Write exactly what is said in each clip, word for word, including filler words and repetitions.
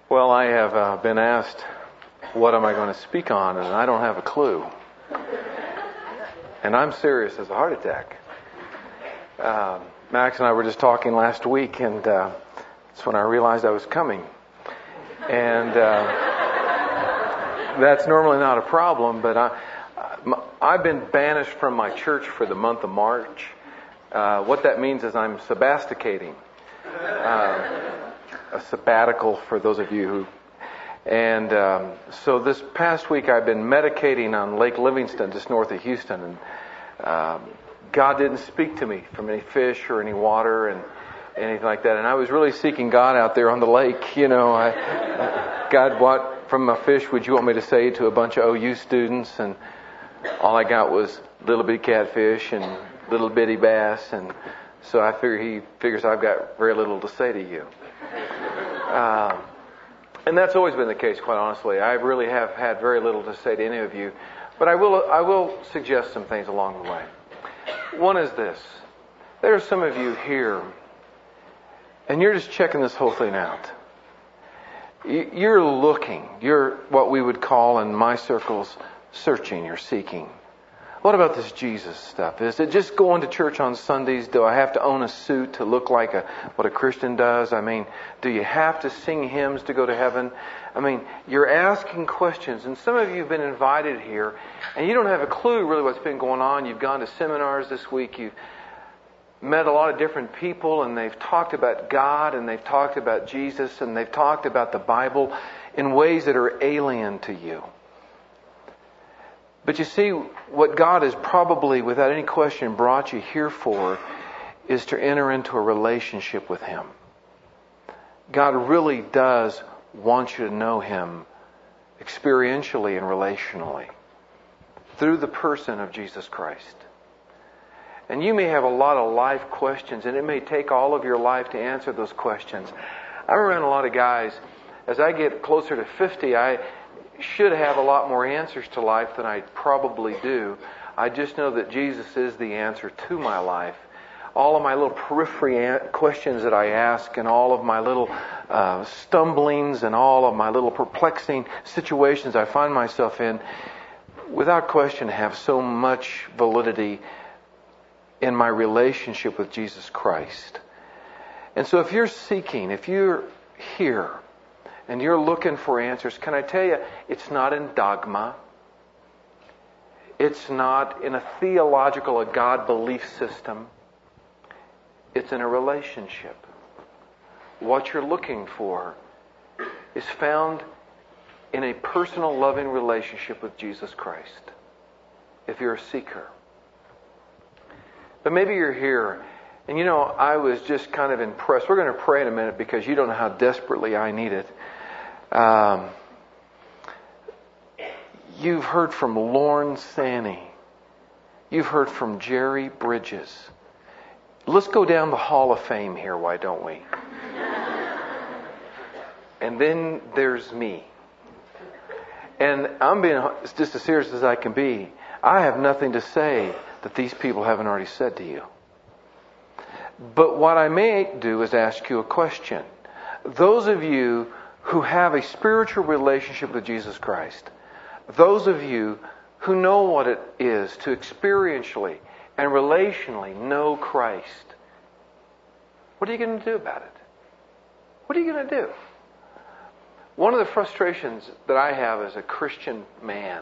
Well, I have uh, been asked, what am I going to speak on? And I don't have a clue. And I'm serious as a heart attack. Uh, Max and I were just talking last week, and uh, that's when I realized I was coming. And uh, that's normally not a problem, but I, I've been banished from my church for the month of March. Uh, what that means is I'm sabasticating. Uh, a sabbatical for those of you who... And um, so this past week I've been medicating on Lake Livingston, just north of Houston. And um, God didn't speak to me from any fish or any water and anything like that. And I was really seeking God out there on the lake. You know, I, God, what from a fish would you want me to say to a bunch of O U students? And all I got was little bitty catfish and little bitty bass. And so I figure he figures I've got very little to say to you. Uh, and that's always been the case, quite honestly. I really have had very little to say to any of you. But I will I will suggest some things along the way. One is this. There are some of you here, and you're just checking this whole thing out. You're looking. You're what we would call in my circles, searching. You're seeking. What about this Jesus stuff? Is it just going to church on Sundays? Do I have to own a suit to look like a what a Christian does? I mean, do you have to sing hymns to go to heaven? I mean, you're asking questions, and some of you have been invited here, and you don't have a clue really what's been going on. You've gone to seminars this week. You've met a lot of different people, and they've talked about God, and they've talked about Jesus, and they've talked about the Bible in ways that are alien to you. But you see, what God has probably, without any question, brought you here for is to enter into a relationship with Him. God really does want you to know Him experientially and relationally through the person of Jesus Christ. And you may have a lot of life questions, and it may take all of your life to answer those questions. I'm around a lot of guys. As I get closer to fifty, I should have a lot more answers to life than I probably do. I just know that Jesus is the answer to my life. All of my little periphery questions that I ask, and all of my little uh, stumblings, and all of my little perplexing situations I find myself in, without question have so much validity in my relationship with Jesus Christ. And so if you're seeking, if you're here, and you're looking for answers, can I tell you, it's not in dogma. It's not in a theological, a God belief system. It's in a relationship. What you're looking for is found in a personal, loving relationship with Jesus Christ, if you're a seeker. But maybe you're here, and you know, I was just kind of impressed. We're going to pray in a minute because you don't know how desperately I need it. Um, you've heard from Lorne Sanney. You've heard from Jerry Bridges. Let's go down the Hall of Fame here, why don't we? And then there's me. And I'm being just as serious as I can be. I have nothing to say that these people haven't already said to you. But what I may do is ask you a question. Those of you who have a spiritual relationship with Jesus Christ, those of you who know what it is to experientially and relationally know Christ, what are you going to do about it? What are you going to do? One of the frustrations that I have as a Christian man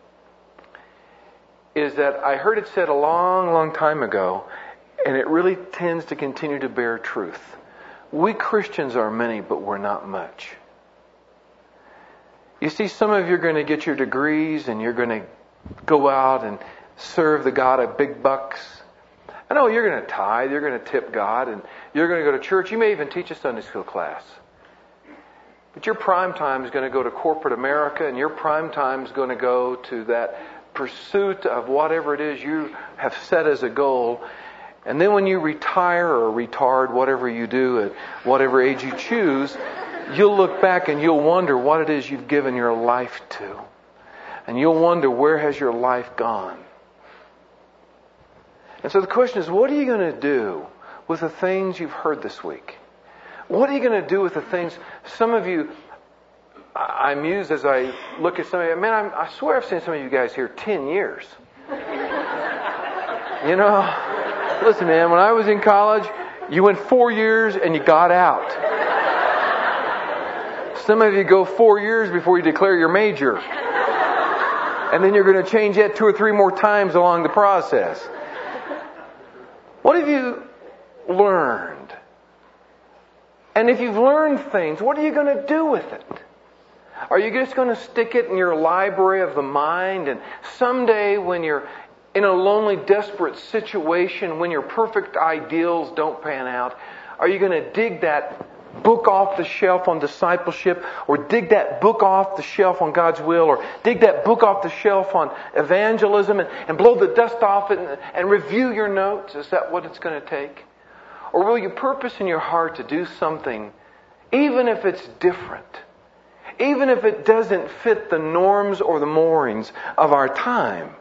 is that I heard it said a long, long time ago, and it really tends to continue to bear truth. We Christians are many, but we're not much. You see, some of you are going to get your degrees, and you're going to go out and serve the God of big bucks. I know you're going to tithe, you're going to tip God, and you're going to go to church. You may even teach a Sunday school class. But your prime time is going to go to corporate America, and your prime time is going to go to that pursuit of whatever it is you have set as a goal. And then when you retire or retard, whatever you do at whatever age you choose, you'll look back and you'll wonder what it is you've given your life to. And you'll wonder, where has your life gone? And so the question is, what are you going to do with the things you've heard this week? What are you going to do with the things? Some of you I muse as I look at some of you. Man, I'm, I swear I've seen some of you guys here ten years. You know, listen, man, when I was in college, you went four years and you got out. Some of you go four years before you declare your major. And then you're going to change that two or three more times along the process. What have you learned? And if you've learned things, what are you going to do with it? Are you just going to stick it in your library of the mind, and someday when you're in a lonely, desperate situation, when your perfect ideals don't pan out, are you going to dig that book off the shelf on discipleship, or dig that book off the shelf on God's will, or dig that book off the shelf on evangelism and, and blow the dust off it and, and review your notes? Is that what it's going to take? Or will you purpose in your heart to do something, even if it's different, even if it doesn't fit the norms or the moorings of our time?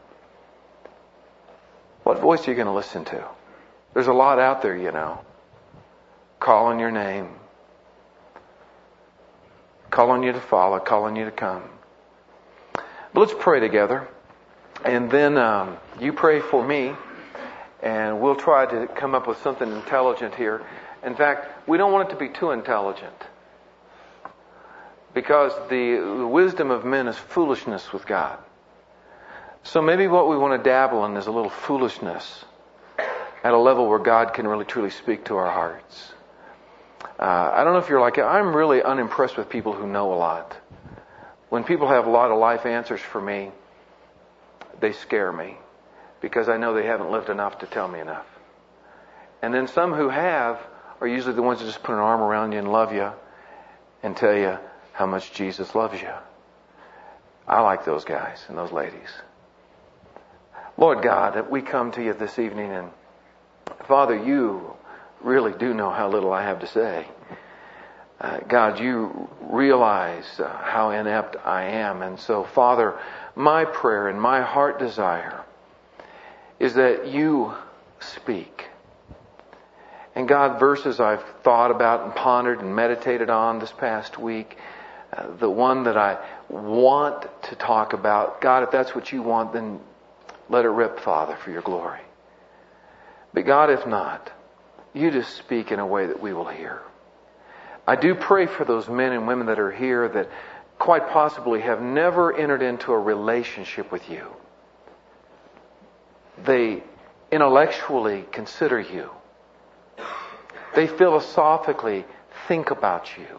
What voice are you going to listen to? There's a lot out there, you know. Calling your name. Calling you to follow, calling you to come. But let's pray together. And then um, you pray for me. And we'll try to come up with something intelligent here. In fact, we don't want it to be too intelligent. Because the, the wisdom of men is foolishness with God. So maybe what we want to dabble in is a little foolishness at a level where God can really truly speak to our hearts. Uh, I don't know if you're like it. I'm really unimpressed with people who know a lot. When people have a lot of life answers for me, they scare me because I know they haven't lived enough to tell me enough. And then some who have are usually the ones that just put an arm around you and love you and tell you how much Jesus loves you. I like those guys and those ladies. Lord God, we come to you this evening, and Father, you really do know how little I have to say. Uh, God, you realize uh, how inept I am. And so, Father, my prayer and my heart desire is that you speak. And God, verses I've thought about and pondered and meditated on this past week, uh, the one that I want to talk about, God, if that's what you want, then let it rip, Father, for your glory. But God, if not, you just speak in a way that we will hear. I do pray for those men and women that are here that quite possibly have never entered into a relationship with you. They intellectually consider you. They philosophically think about you.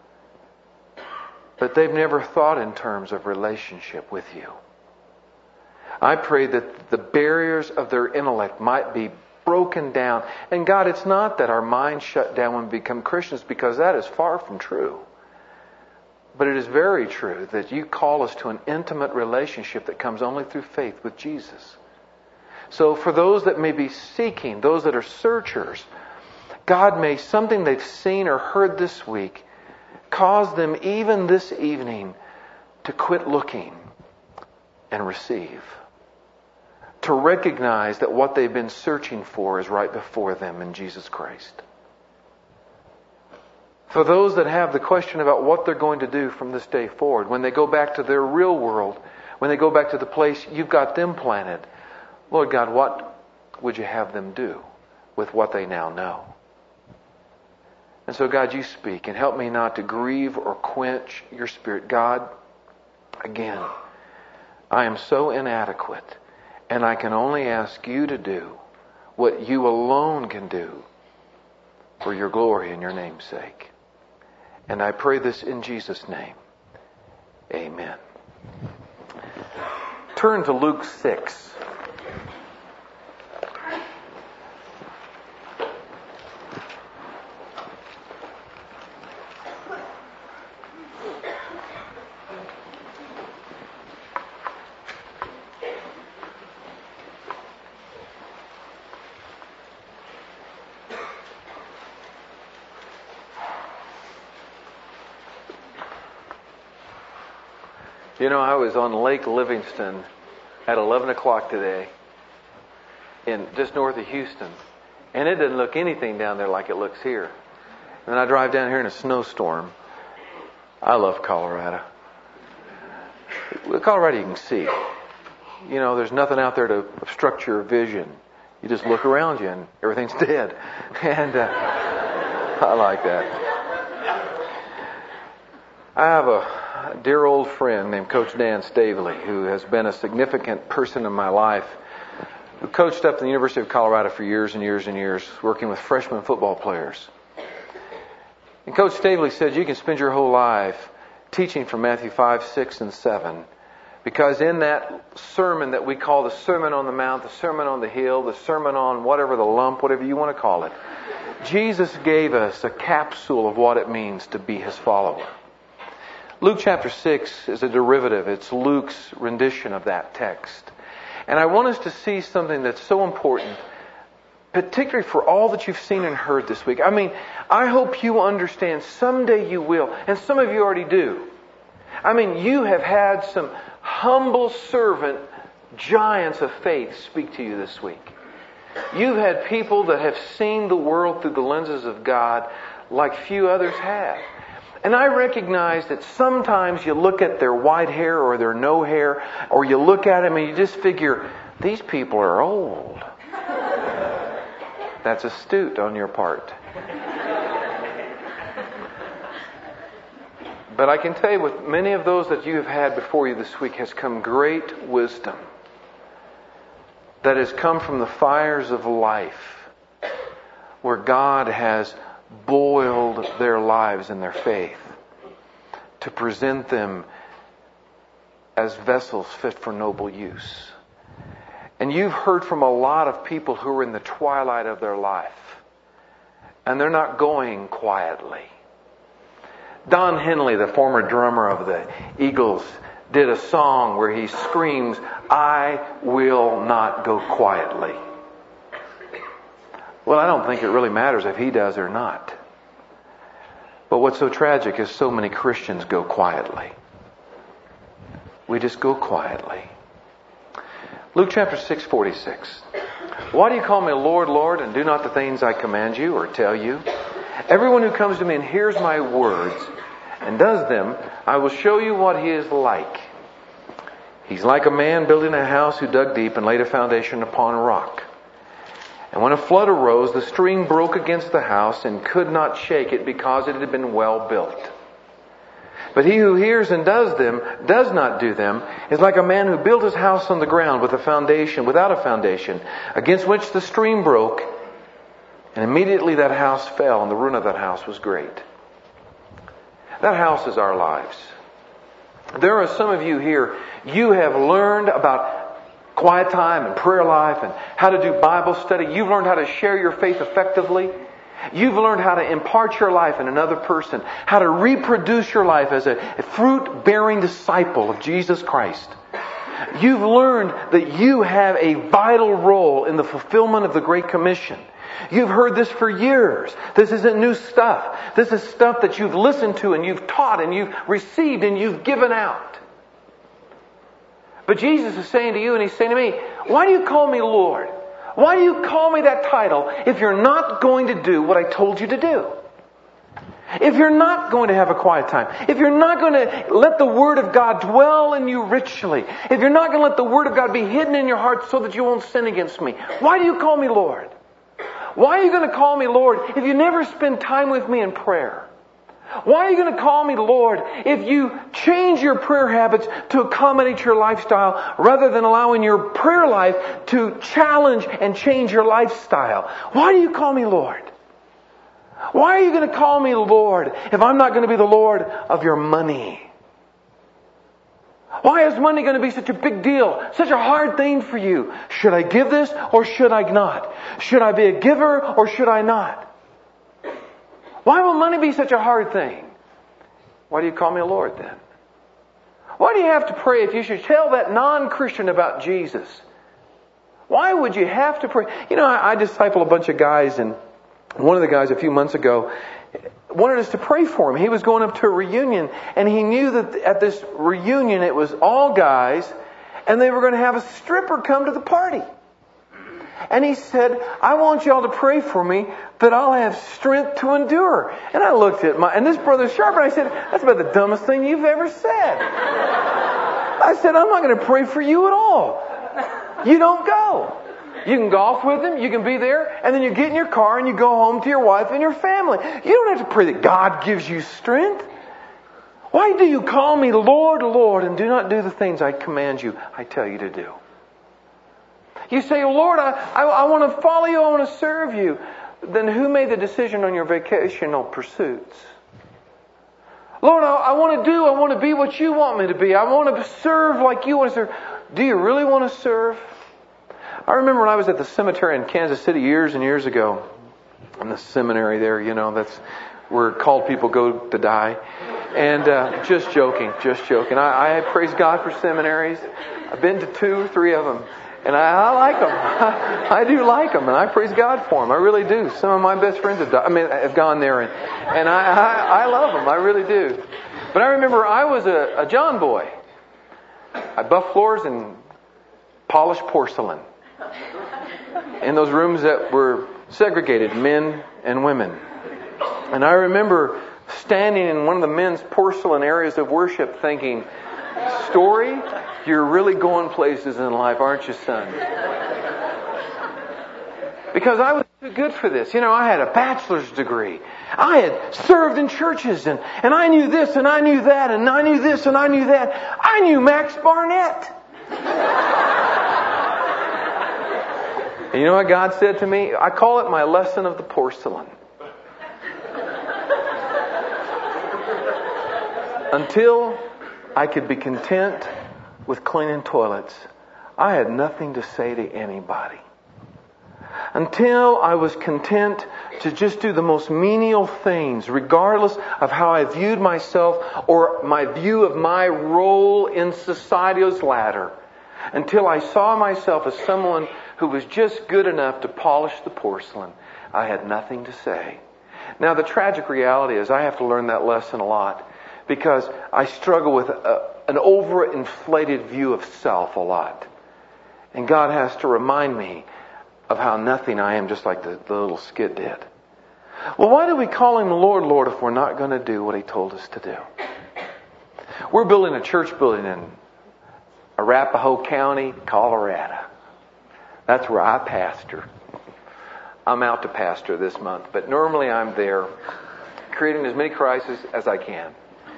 But they've never thought in terms of relationship with you. I pray that the barriers of their intellect might be broken down. And God, it's not that our minds shut down when we become Christians, because that is far from true. But it is very true that you call us to an intimate relationship that comes only through faith with Jesus. So for those that may be seeking, those that are searchers, God, may something they've seen or heard this week cause them even this evening to quit looking and receive. To recognize that what they've been searching for is right before them in Jesus Christ. For those that have the question about what they're going to do from this day forward, when they go back to their real world, when they go back to the place you've got them planted, Lord God, what would you have them do with what they now know? And so, God, you speak and help me not to grieve or quench your Spirit. God, again, I am so inadequate, and I can only ask you to do what you alone can do for your glory and your name's sake. And I pray this in Jesus' name. Amen. Turn to Luke six. You know, I was on Lake Livingston at eleven o'clock today, in just north of Houston, and it doesn't look anything down there like it looks here. And then I drive down here in a snowstorm. I love Colorado. Colorado you can see. You know, there's nothing out there to obstruct your vision. You just look around you and everything's dead. And uh, I like that. I have a dear old friend named Coach Dan Stavely, who has been a significant person in my life, who coached up at the University of Colorado for years and years and years, working with freshman football players. And Coach Stavely said you can spend your whole life teaching from Matthew five, six, and seven, because in that sermon that we call the Sermon on the Mount, the Sermon on the Hill, the Sermon on whatever the lump, whatever you want to call it, Jesus gave us a capsule of what it means to be His follower. Luke chapter six is a derivative. It's Luke's rendition of that text. And I want us to see something that's so important, particularly for all that you've seen and heard this week. I mean, I hope you understand, someday you will, and some of you already do. I mean, you have had some humble servant giants of faith speak to you this week. You've had people that have seen the world through the lenses of God like few others have. And I recognize that sometimes you look at their white hair or their no hair, or you look at them and you just figure, these people are old. That's astute on your part. But I can tell you, with many of those that you have had before you this week has come great wisdom that has come from the fires of life, where God has boiled their lives and their faith to present them as vessels fit for noble use. And you've heard from a lot of people who are in the twilight of their life, and they're not going quietly. Don Henley, the former drummer of the Eagles, did a song where he screams, "I will not go quietly." Well, I don't think it really matters if he does or not. But what's so tragic is so many Christians go quietly. We just go quietly. Luke chapter six, forty-six. Why do you call me Lord, Lord, and do not the things I command you or tell you? Everyone who comes to me and hears my words and does them, I will show you what he is like. He's like a man building a house who dug deep and laid a foundation upon a rock. And when a flood arose, the stream broke against the house and could not shake it because it had been well built. But he who hears and does them, does not do them, is like a man who built his house on the ground with a foundation, without a foundation, against which the stream broke, and immediately that house fell, and the ruin of that house was great. That house is our lives. There are some of you here, you have learned about quiet time and prayer life and how to do Bible study. You've learned how to share your faith effectively. You've learned how to impart your life in another person, how to reproduce your life as a fruit-bearing disciple of Jesus Christ. You've learned that you have a vital role in the fulfillment of the Great Commission. You've heard this for years. This isn't new stuff. This is stuff that you've listened to and you've taught and you've received and you've given out. But Jesus is saying to you and He's saying to me, why do you call me Lord? Why do you call me that title if you're not going to do what I told you to do? If you're not going to have a quiet time, if you're not going to let the Word of God dwell in you richly, if you're not going to let the Word of God be hidden in your heart so that you won't sin against me, why do you call me Lord? Why are you going to call me Lord if you never spend time with me in prayer? Why are you going to call me Lord if you change your prayer habits to accommodate your lifestyle rather than allowing your prayer life to challenge and change your lifestyle? Why do you call me Lord? Why are you going to call me Lord if I'm not going to be the Lord of your money? Why is money going to be such a big deal? Such a hard thing for you? Should I give this or should I not? Should I be a giver or should I not? Why will money be such a hard thing? Why do you call me a Lord then? Why do you have to pray if you should tell that non-Christian about Jesus? Why would you have to pray? You know, I, I disciple a bunch of guys, and one of the guys a few months ago wanted us to pray for him. He was going up to a reunion, and he knew that at this reunion it was all guys, and they were going to have a stripper come to the party. And he said, I want y'all to pray for me that I'll have strength to endure. And I looked at my, and this brother Sharp, and I said, that's about the dumbest thing you've ever said. I said, I'm not going to pray for you at all. You don't go. You can golf with him, you can be there, and then you get in your car and you go home to your wife and your family. You don't have to pray that God gives you strength. Why do you call me Lord, Lord, and do not do the things I command you, I tell you to do? You say, oh, Lord, I, I, I want to follow you, I want to serve you. Then who made the decision on your vocational pursuits? Lord, I, I want to do, I want to be what you want me to be. I want to serve like you want to serve. Do you really want to serve? I remember when I was at the cemetery in Kansas City years and years ago. In the seminary there, you know, that's where called people go to die. And uh, just joking, just joking. I, I praise God for seminaries. I've been to two or three of them. And I, I like them. I, I do like them. And I praise God for them. I really do. Some of my best friends have, died, I mean, have gone there. And, and I, I, I love them. I really do. But I remember I was a, a John boy. I buffed floors and polished porcelain. In those rooms that were segregated, men and women. And I remember standing in one of the men's porcelain areas of worship thinking, Story, you're really going places in life, aren't you, son? Because I was too good for this. You know, I had a bachelor's degree. I had served in churches, and, and I knew this, and I knew that, and I knew this, and I knew that. I knew Max Barnett. And you know what God said to me? I call it my lesson of the porcelain. Until I could be content with cleaning toilets, I had nothing to say to anybody. Until I was content to just do the most menial things, regardless of how I viewed myself or my view of my role in society's ladder. Until I saw myself as someone who was just good enough to polish the porcelain, I had nothing to say. Now, the tragic reality is I have to learn that lesson a lot because I struggle with a, an overinflated view of self a lot. And God has to remind me of how nothing I am, just like the, the little skit did. Well, why do we call Him Lord, Lord if we're not going to do what He told us to do? We're building a church building in Arapahoe County, Colorado. That's where I pastor. I'm out to pastor this month, but normally I'm there creating as many crises as I can.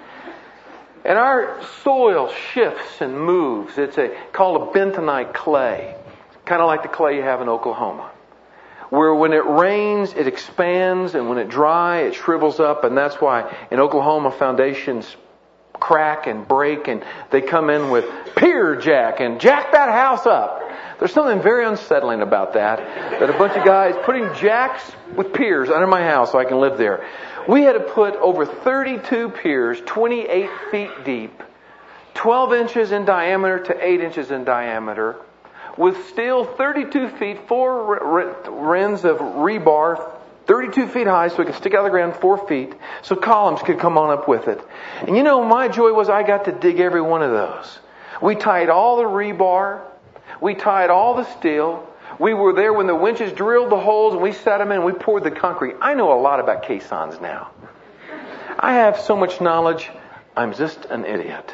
And our soil shifts and moves. It's a called a bentonite clay, kind of like the clay you have in Oklahoma, where when it rains, it expands, and when it dries, it shrivels up, and that's why in Oklahoma foundations crack and break, and they come in with pier jack and jack that house up. There's something very unsettling about that, that a bunch of guys putting jacks with piers under my house so I can live there. We had to put over thirty-two piers, twenty-eight feet deep, twelve inches in diameter to eight inches in diameter, with steel thirty-two feet, four rings of rebar, thirty-two feet high so it could stick out of the ground four feet, so columns could come on up with it. And you know, my joy was I got to dig every one of those. We tied all the rebar. We tied all the steel. We were there when the winches drilled the holes and we set them in and we poured the concrete. I know a lot about caissons now. I have so much knowledge, I'm just an idiot.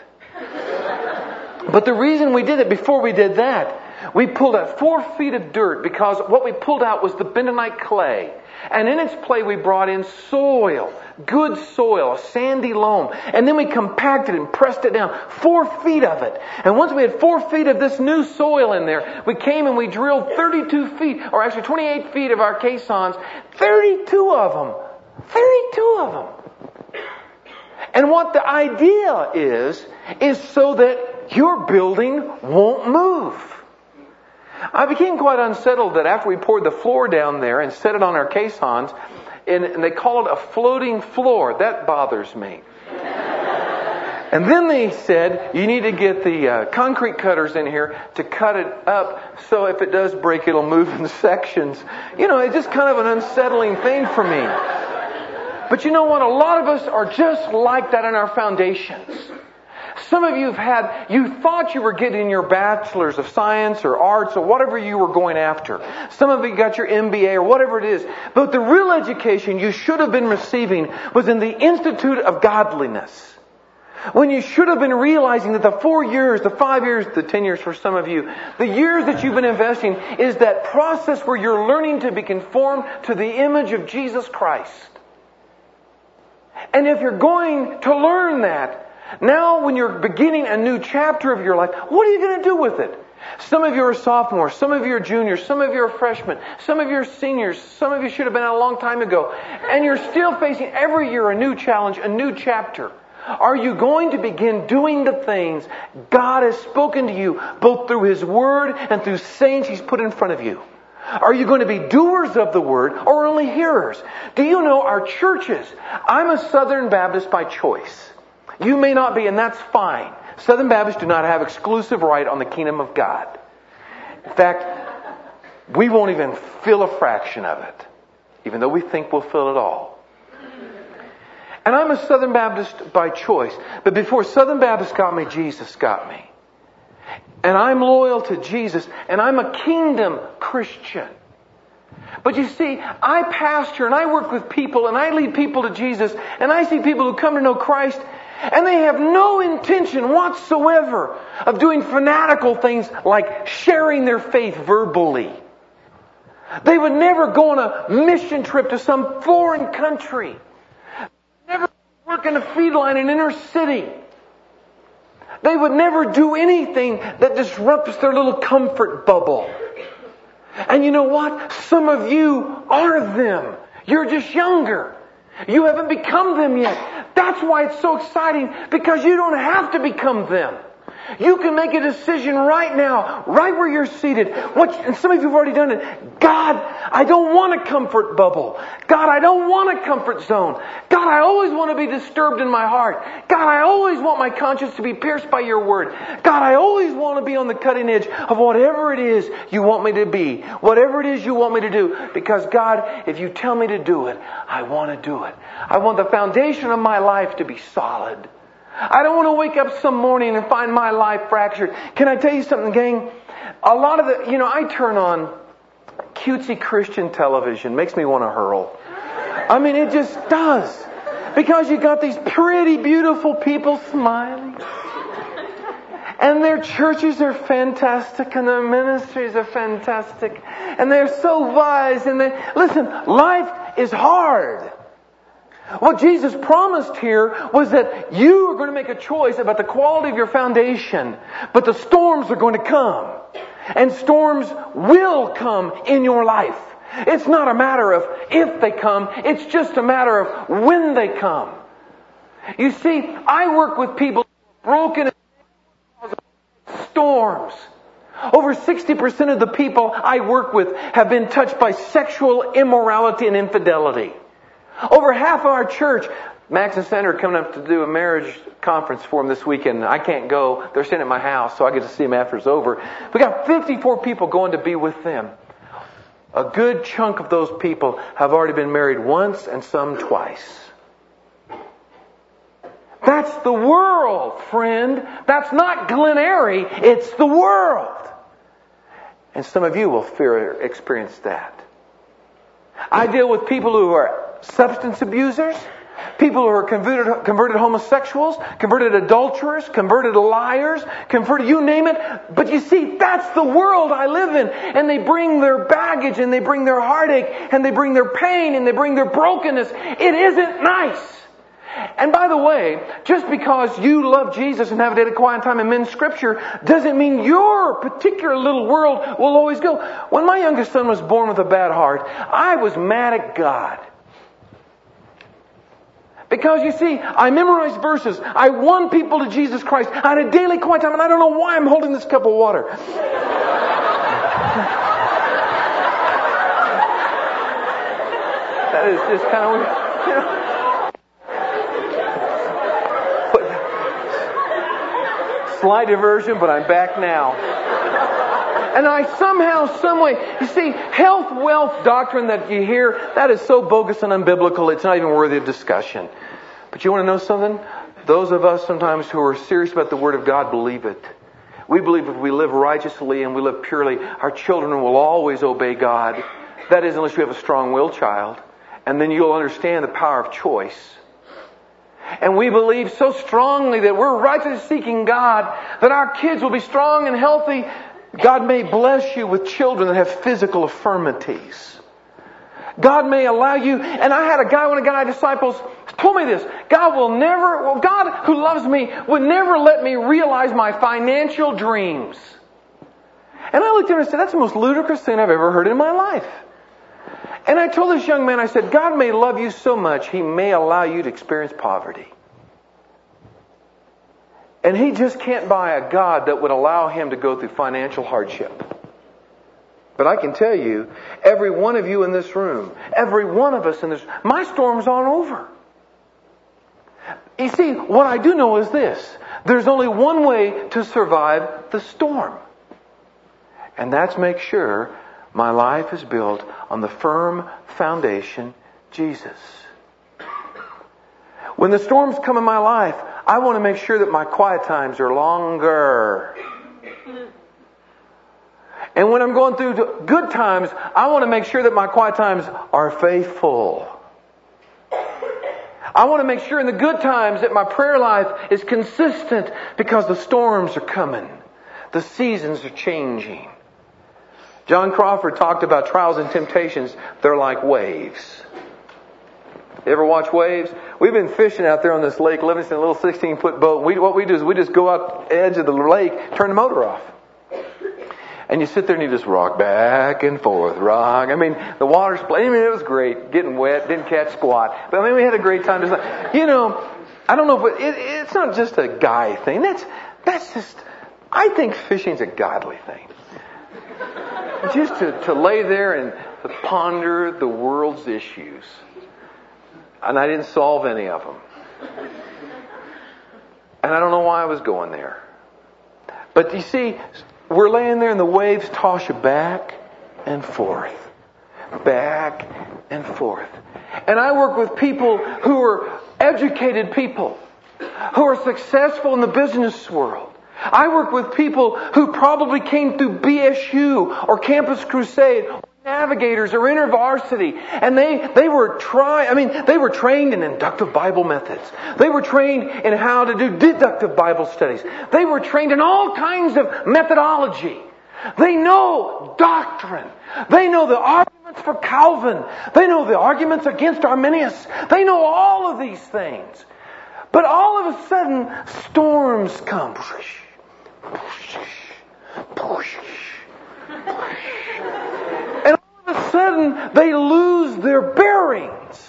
But the reason we did it, before we did that, we pulled out four feet of dirt because what we pulled out was the bentonite clay. And in its place we brought in soil, good soil, a sandy loam. And then we compacted and pressed it down, four feet of it. And once we had four feet of this new soil in there, we came and we drilled thirty-two feet, or actually twenty-eight feet of our caissons, thirty-two of them. thirty-two of them. And what the idea is, is so that your building won't move. I became quite unsettled that after we poured the floor down there and set it on our caissons, and, and they call it a floating floor. That bothers me. And then they said, you need to get the uh, concrete cutters in here to cut it up so if it does break, it'll move in sections. You know, it's just kind of an unsettling thing for me. But you know what? A lot of us are just like that in our foundations. Some of you have had, you thought you were getting your bachelor's of science or arts or whatever you were going after. Some of you got your M B A or whatever it is. But the real education you should have been receiving was in the Institute of Godliness. When you should have been realizing that the four years, the five years, the ten years for some of you, the years that you've been investing is that process where you're learning to be conformed to the image of Jesus Christ. And if you're going to learn that, now when you're beginning a new chapter of your life, what are you going to do with it? Some of you are sophomores, some of you are juniors, some of you are freshmen, some of you are seniors, some of you should have been out a long time ago. And you're still facing every year a new challenge, a new chapter. Are you going to begin doing the things God has spoken to you, both through His Word and through saints He's put in front of you? Are you going to be doers of the Word or only hearers? Do you know our churches? I'm a Southern Baptist by choice. You may not be, and that's fine. Southern Baptists do not have exclusive right on the kingdom of God. In fact, we won't even fill a fraction of it, even though we think we'll fill it all. And I'm a Southern Baptist by choice. But before Southern Baptist got me, Jesus got me. And I'm loyal to Jesus. And I'm a kingdom Christian. But you see, I pastor and I work with people and I lead people to Jesus. And I see people who come to know Christ and they have no intention whatsoever of doing fanatical things like sharing their faith verbally. They would never go on a mission trip to some foreign country. Never work in a feed line in inner city. They would never do anything that disrupts their little comfort bubble. And you know what? Some of you are them. You're just younger. You haven't become them yet. That's why it's so exciting, because you don't have to become them. You can make a decision right now, right where you're seated. What, and some of you have already done it. God, I don't want a comfort bubble. God, I don't want a comfort zone. God, I always want to be disturbed in my heart. God, I always want my conscience to be pierced by your word. God, I always want to be on the cutting edge of whatever it is you want me to be. Whatever it is you want me to do. Because God, if you tell me to do it, I want to do it. I want the foundation of my life to be solid. I don't want to wake up some morning and find my life fractured. Can I tell you something, gang? A lot of the, you know, I turn on cutesy Christian television. Makes me want to hurl. I mean, it just does. Because you got these pretty, beautiful people smiling. And their churches are fantastic and their ministries are fantastic. And they're so wise. And they, listen, life is hard. What Jesus promised here was that you are going to make a choice about the quality of your foundation. But the storms are going to come. And storms will come in your life. It's not a matter of if they come. It's just a matter of when they come. You see, I work with people broken in storms. Over sixty percent of the people I work with have been touched by sexual immorality and infidelity. Over half of our church, Max and Sandra are coming up to do a marriage conference for them this weekend. I can't go. They're staying at my house, so I get to see them after it's over. We got fifty-four people going to be with them. A good chunk of those people have already been married once and some twice. That's the world, friend. That's not Glen Eyrie. It's the world. And some of you will fear experience that. I deal with people who are substance abusers, people who are converted, converted homosexuals, converted adulterers, converted liars, converted, you name it. But you see, that's the world I live in. And they bring their baggage and they bring their heartache and they bring their pain and they bring their brokenness. It isn't nice. And by the way, just because you love Jesus and have a daily quiet time in men's scripture doesn't mean your particular little world will always go. When my youngest son was born with a bad heart, I was mad at God. Because you see, I memorized verses. I won people to Jesus Christ. I had a daily quiet time, and I don't know why I'm holding this cup of water. That is just kind of weird. You know. Slight diversion, but I'm back now. And I somehow, some way, you see, health, wealth doctrine that you hear, that is so bogus and unbiblical, it's not even worthy of discussion. But you want to know something? Those of us sometimes who are serious about the Word of God believe it. We believe if we live righteously and we live purely, our children will always obey God. That is, unless you have a strong-willed child. And then you'll understand the power of choice. And we believe so strongly that we're righteously seeking God, that our kids will be strong and healthy. God may bless you with children that have physical infirmities. God may allow you, and I had a guy, one of my disciples, told me this. God will never, well, God who loves me would never let me realize my financial dreams. And I looked at him and said, that's the most ludicrous thing I've ever heard in my life. And I told this young man, I said, God may love you so much, He may allow you to experience poverty. And He just can't buy a God that would allow him to go through financial hardship. But I can tell you, every one of you in this room, every one of us in this, my storm's on over. You see, what I do know is this. There's only one way to survive the storm. And that's make sure my life is built on the firm foundation, Jesus. When the storms come in my life, I want to make sure that my quiet times are longer. And when I'm going through good times, I want to make sure that my quiet times are faithful. I want to make sure in the good times that my prayer life is consistent because the storms are coming. The seasons are changing. John Crawford talked about trials and temptations. They're like waves. You ever watch waves? We've been fishing out there on this Lake Livingston, a little sixteen-foot boat. We, what we do is we just go out the edge of the lake, turn the motor off. And you sit there and you just rock back and forth, rock. I mean, the water's playing. I mean, it was great. Getting wet, didn't catch squat. But I mean, we had a great time. Just, you know, I don't know if it, it, it's not just a guy thing. That's, that's just, I think fishing's a godly thing. Just to, to lay there and to ponder the world's issues. And I didn't solve any of them. And I don't know why I was going there. But you see, we're laying there and the waves toss you back and forth. Back and forth. And I work with people who are educated people, who are successful in the business world. I work with people who probably came through B S U or Campus Crusade, or Navigators or InterVarsity, and they, they were try, I mean, they were trained in inductive Bible methods. They were trained in how to do deductive Bible studies. They were trained in all kinds of methodology. They know doctrine. They know the arguments for Calvin. They know the arguments against Arminius. They know all of these things. But all of a sudden, storms come. And all of a sudden, they lose their bearings.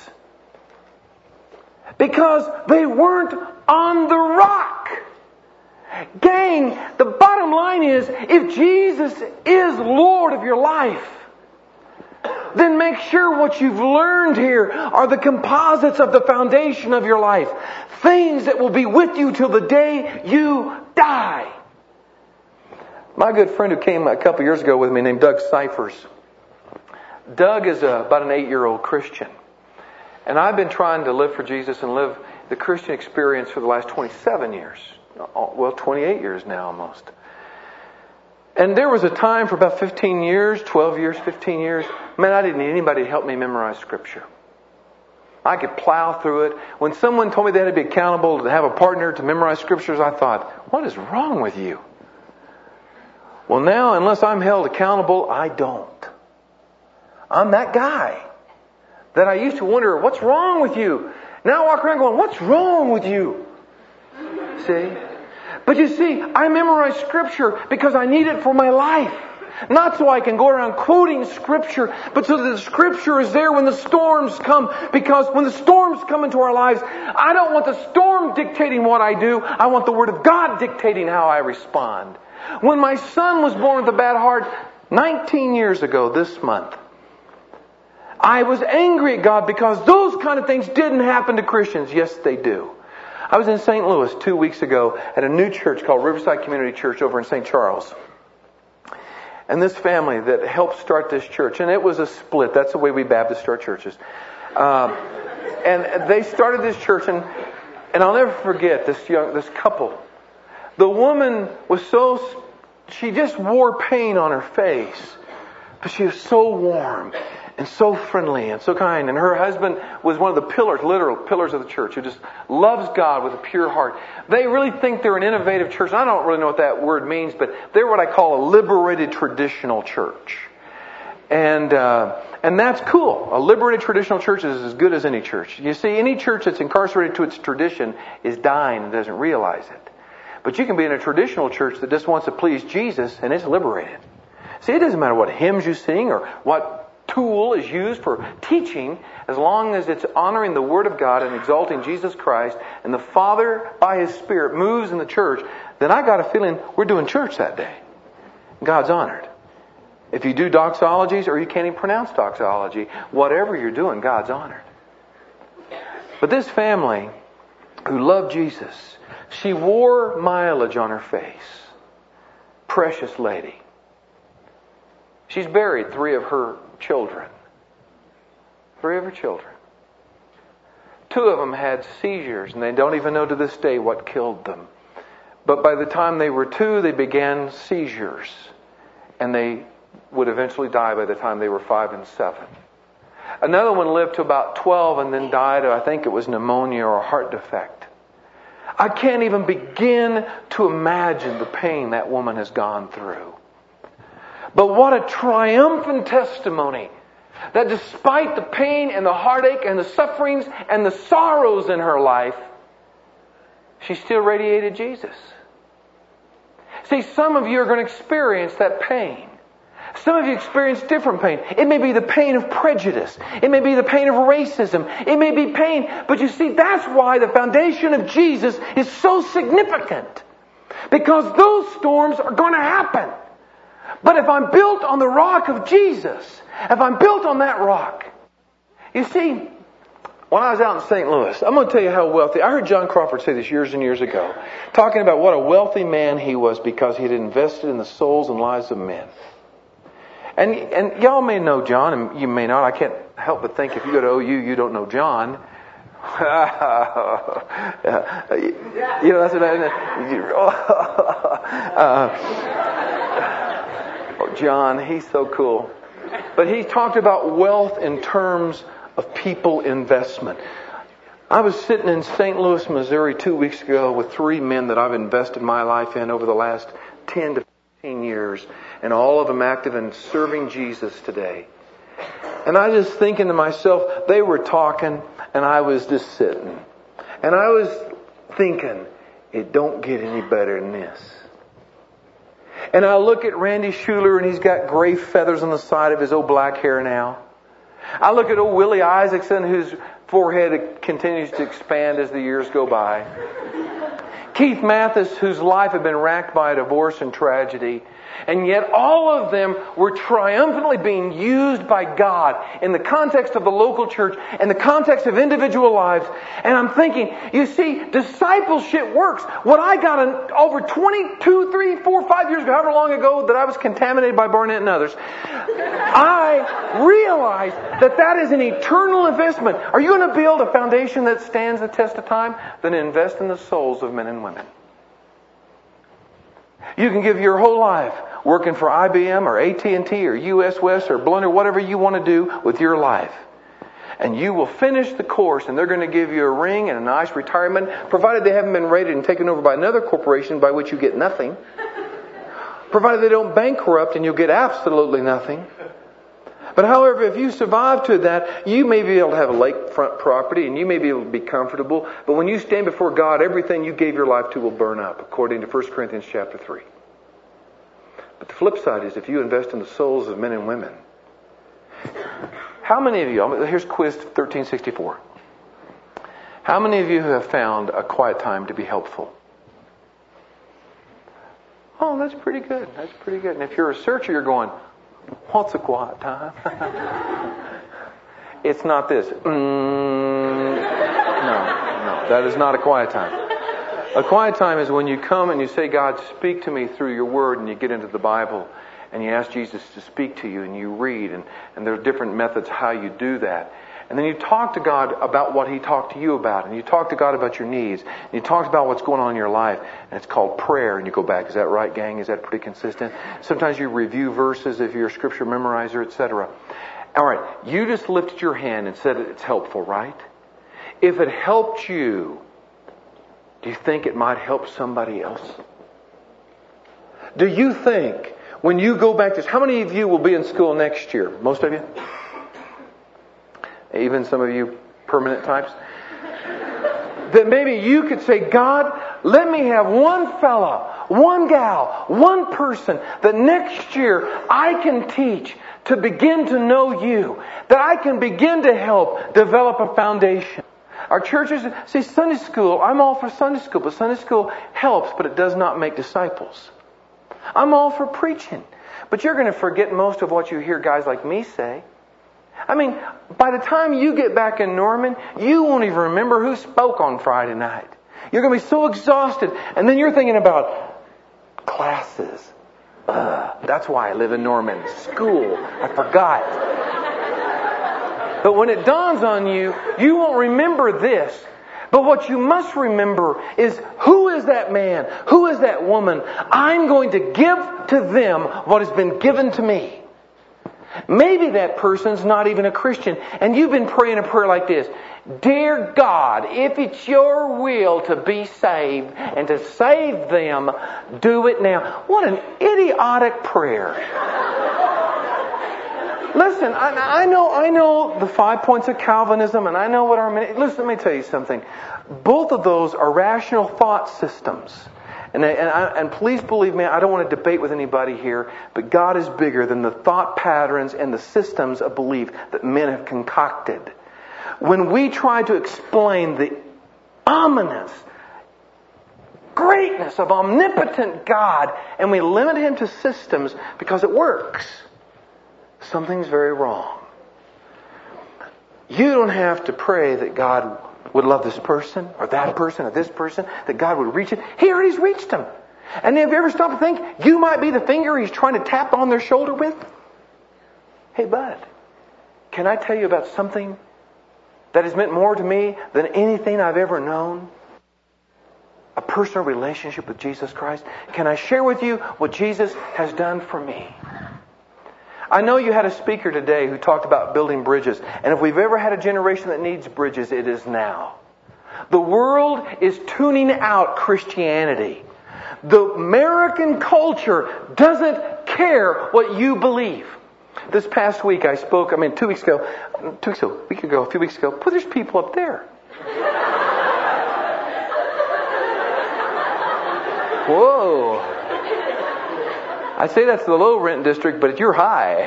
Because they weren't on the rock. Gang, the bottom line is, if Jesus is Lord of your life, then make sure what you've learned here are the composites of the foundation of your life. Things that will be with you till the day you die. My good friend who came a couple years ago with me named Doug Cyphers. Doug is a, about an eight-year-old Christian. And I've been trying to live for Jesus and live the Christian experience for the last twenty-seven years. Well, twenty-eight years now almost. And there was a time for about fifteen years, twelve years, fifteen years, man, I didn't need anybody to help me memorize Scripture. I could plow through it. When someone told me they had to be accountable to have a partner to memorize Scriptures, I thought, what is wrong with you? Well, now, unless I'm held accountable, I don't. I'm that guy that I used to wonder, what's wrong with you? Now I walk around going, what's wrong with you? See? But you see, I memorize Scripture because I need it for my life. Not so I can go around quoting Scripture, but so that the Scripture is there when the storms come. Because when the storms come into our lives, I don't want the storm dictating what I do. I want the Word of God dictating how I respond. When my son was born with a bad heart, nineteen years ago this month, I was angry at God because those kind of things didn't happen to Christians. Yes, they do. I was in Saint Louis two weeks ago at a new church called Riverside Community Church over in Saint Charles. And this family that helped start this church, and it was a split. That's the way we Baptists start churches. Um, and they started this church, and And I'll never forget this young, this couple. The woman was so, she just wore pain on her face, but she was so warm and so friendly and so kind. And her husband was one of the pillars, literal pillars of the church, who just loves God with a pure heart. They really think they're an innovative church. And I don't really know what that word means, but they're what I call a liberated traditional church. And uh, and that's cool. A liberated traditional church is as good as any church. You see, any church that's incarcerated to its tradition is dying and doesn't realize it. But you can be in a traditional church that just wants to please Jesus, and it's liberated. See, it doesn't matter what hymns you sing or what tool is used for teaching, as long as it's honoring the Word of God and exalting Jesus Christ, and the Father, by His Spirit, moves in the church, then I got a feeling we're doing church that day. God's honored. If you do doxologies or you can't even pronounce doxology, whatever you're doing, God's honored. But this family who loved Jesus, she wore mileage on her face. Precious lady. She's buried three of her children. Three of her children. Two of them had seizures, and they don't even know to this day what killed them. But by the time they were two, they began seizures. And they would eventually die by the time they were five and seven. Another one lived to about twelve and then died of, I think it was pneumonia or a heart defect. I can't even begin to imagine the pain that woman has gone through. But what a triumphant testimony that despite the pain and the heartache and the sufferings and the sorrows in her life, she still radiated Jesus. See, some of you are going to experience that pain. Some of you experience different pain. It may be the pain of prejudice. It may be the pain of racism. It may be pain. But you see, that's why the foundation of Jesus is so significant. Because those storms are going to happen. But if I'm built on the rock of Jesus, if I'm built on that rock, you see, when I was out in Saint Louis, I'm going to tell you how wealthy. I heard John Crawford say this years and years ago, talking about what a wealthy man he was because he had invested in the souls and lives of men. And and y'all may know John, and you may not. I can't help but think if you go to O U, you don't know John. you know, that's what I uh, oh, John, he's so cool. But he talked about wealth in terms of people investment. I was sitting in Saint Louis, Missouri two weeks ago with three men that I've invested my life in over the last ten to fifteen years, and all of them active in serving Jesus today. And I was just thinking to myself, they were talking and I was just sitting. And I was thinking, it don't get any better than this. And I look at Randy Schuler and he's got gray feathers on the side of his old black hair now. I look at old Willie Isaacson, whose forehead continues to expand as the years go by. Keith Mathis, whose life had been racked by divorce and tragedy. And yet all of them were triumphantly being used by God in the context of the local church, in the context of individual lives. And I'm thinking, you see, discipleship works. What I got in over twenty-two, three, four, five years ago, however long ago that I was contaminated by Barnett and others, I realized that that is an eternal investment. Are you going to build a foundation that stands the test of time? Then invest in the souls of men and women. You can give your whole life working for I B M or A T and T or U S West or Blunder, whatever you want to do with your life. And you will finish the course and they're going to give you a ring and a nice retirement, provided they haven't been raided and taken over by another corporation by which you get nothing. Provided they don't bankrupt and you'll get absolutely nothing. But however, if you survive to that, you may be able to have a lakefront property and you may be able to be comfortable. But when you stand before God, everything you gave your life to will burn up, according to First Corinthians chapter three. But the flip side is if you invest in the souls of men and women. How many of you, here's quiz thirteen sixty-four. How many of you have found a quiet time to be helpful? Oh, that's pretty good. That's pretty good. And if you're a searcher, you're going, what's a quiet time? It's not this. Mm, no, no, that is not a quiet time. A quiet time is when you come and you say, God, speak to me through your word, and you get into the Bible and you ask Jesus to speak to you and you read, and, and there are different methods how you do that. And then you talk to God about what He talked to you about. And you talk to God about your needs. And you talk about what's going on in your life. And it's called prayer. And you go back. Is that right, gang? Is that pretty consistent? Sometimes you review verses if you're a scripture memorizer, et cetera. All right. You just lifted your hand and said it's helpful, right? If it helped you, do you think it might help somebody else? Do you think when you go back to... How many of you will be in school next year? Most of you? Even some of you permanent types? That maybe you could say, God, let me have one fella, one gal, one person that next year I can teach to begin to know You. That I can begin to help develop a foundation. Our churches, see, Sunday school, I'm all for Sunday school, but Sunday school helps, but it does not make disciples. I'm all for preaching, but you're going to forget most of what you hear guys like me say. I mean, by the time you get back in Norman, you won't even remember who spoke on Friday night. You're going to be so exhausted, and then you're thinking about classes. Ugh, that's why I live in Norman. School. I forgot. But when it dawns on you, you won't remember this. But what you must remember is, who is that man? Who is that woman? I'm going to give to them what has been given to me. Maybe that person's not even a Christian, and you've been praying a prayer like this. Dear God, if it's Your will to be saved and to save them, do it now. What an idiotic prayer. Listen, I, I know I know the five points of Calvinism, and I know what our... Listen, let me tell you something. Both of those are rational thought systems. And, and, I, and please believe me, I don't want to debate with anybody here, but God is bigger than the thought patterns and the systems of belief that men have concocted. When we try to explain the ominous greatness of omnipotent God and we limit Him to systems because it works, something's very wrong. You don't have to pray that God would love this person or that person or this person, that God would reach it. He already's reached them. And have you ever stopped to think you might be the finger He's trying to tap on their shoulder with? Hey, bud, can I tell you about something that has meant more to me than anything I've ever known? A personal relationship with Jesus Christ. Can I share with you what Jesus has done for me? I know you had a speaker today who talked about building bridges. And if we've ever had a generation that needs bridges, it is now. The world is tuning out Christianity. The American culture doesn't care what you believe. This past week I spoke, I mean two weeks ago, two weeks ago, a week ago, a few weeks ago, but there's people up there. Whoa. I say that's the low rent district, but you're high.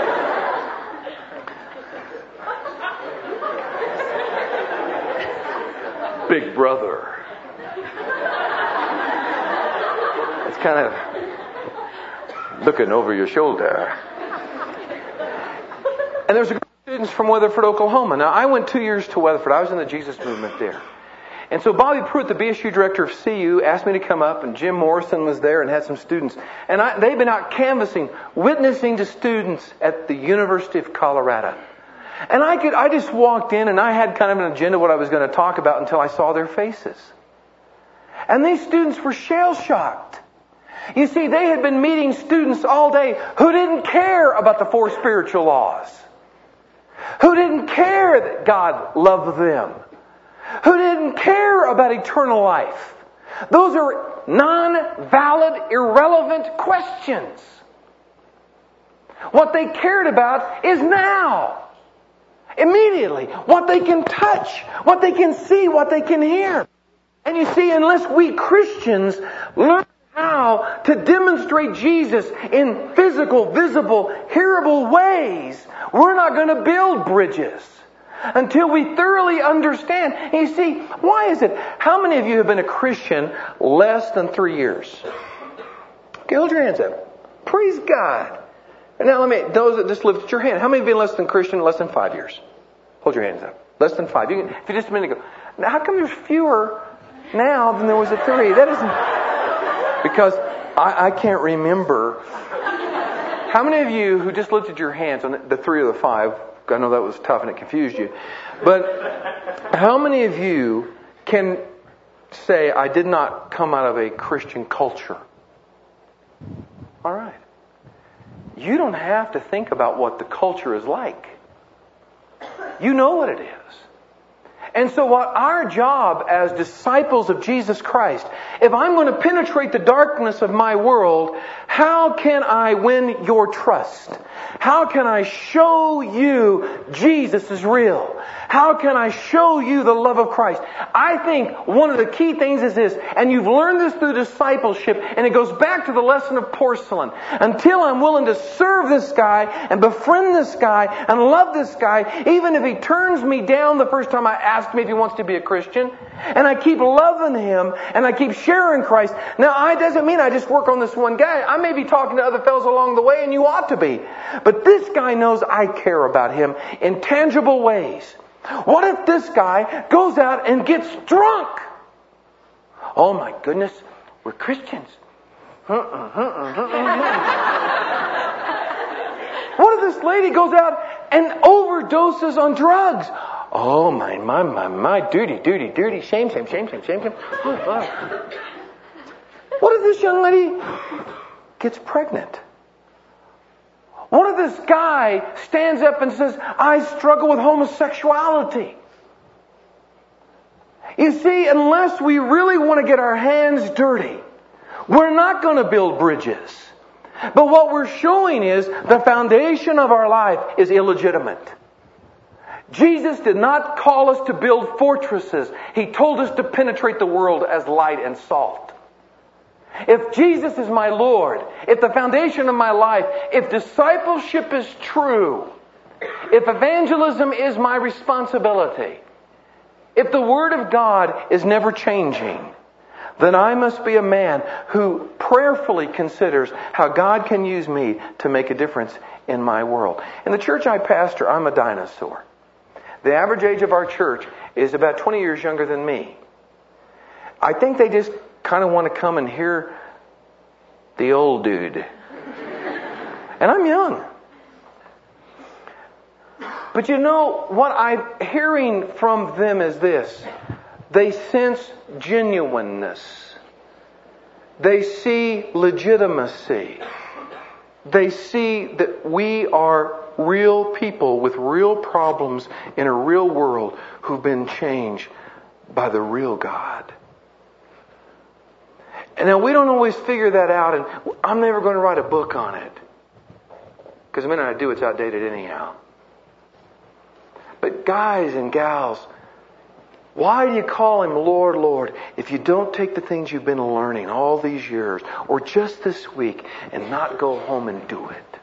Big brother. It's kind of looking over your shoulder. And there's a group of students from Weatherford, Oklahoma. Now, I went two years to Weatherford. I was in the Jesus movement there. And so Bobby Pruitt, the B S U director of C U, asked me to come up, and Jim Morrison was there and had some students. And I, they've been out canvassing, witnessing to students at the University of Colorado. And I could, I just walked in and I had kind of an agenda what I was going to talk about until I saw their faces. And these students were shell-shocked. You see, they had been meeting students all day who didn't care about the four spiritual laws. Who didn't care that God loved them. Who didn't care about eternal life. Those are non-valid, irrelevant questions. What they cared about is now. Immediately. What they can touch. What they can see. What they can hear. And you see, unless we Christians learn how to demonstrate Jesus in physical, visible, hearable ways, we're not going to build bridges. Until we thoroughly understand. And you see, why is it? How many of you have been a Christian less than three years? Okay, hold your hands up. Praise God. And now let me, those that just lifted your hand. How many have been less than Christian less than five years? Hold your hands up. Less than five. You can, if you just a minute ago. Now, how come there's fewer now than there was at three? That isn't, because I, I can't remember. How many of you who just lifted your hands on the, the three or the five I know that was tough and it confused you. But how many of you can say, I did not come out of a Christian culture? All right. You don't have to think about what the culture is like. You know what it is. And so what our job as disciples of Jesus Christ, if I'm going to penetrate the darkness of my world, how can I win your trust? How can I show you Jesus is real? How can I show you the love of Christ? I think one of the key things is this, and you've learned this through discipleship, and it goes back to the lesson of porcelain. Until I'm willing to serve this guy and befriend this guy and love this guy, even if he turns me down the first time I ask him if he wants to be a Christian, and I keep loving him and I keep sharing Christ. Now, it doesn't mean I just work on this one guy. I may be talking to other fellows along the way, and you ought to be. But this guy knows I care about him in tangible ways. What if this guy goes out and gets drunk? Oh my goodness, we're Christians. What if this lady goes out and overdoses on drugs? Oh my, my, my, my, duty, duty, duty, shame, shame, shame, shame, shame, shame. Oh, wow. What if this young lady gets pregnant? What if this guy stands up and says, I struggle with homosexuality? You see, unless we really want to get our hands dirty, we're not going to build bridges. But what we're showing is the foundation of our life is illegitimate. Jesus did not call us to build fortresses. He told us to penetrate the world as light and salt. If Jesus is my Lord, if the foundation of my life, if discipleship is true, if evangelism is my responsibility, if the Word of God is never changing, then I must be a man who prayerfully considers how God can use me to make a difference in my world. In the church I pastor, I'm a dinosaur. The average age of our church is about twenty years younger than me. I think they just kind of want to come and hear the old dude. And I'm young. But you know, what I'm hearing from them is this. They sense genuineness. They see legitimacy. They see that we are real people with real problems in a real world who've been changed by the real God. And now we don't always figure that out, and I'm never going to write a book on it. Because the minute I do, it's outdated anyhow. But guys and gals, why do you call Him Lord, Lord, if you don't take the things you've been learning all these years, or just this week, and not go home and do it?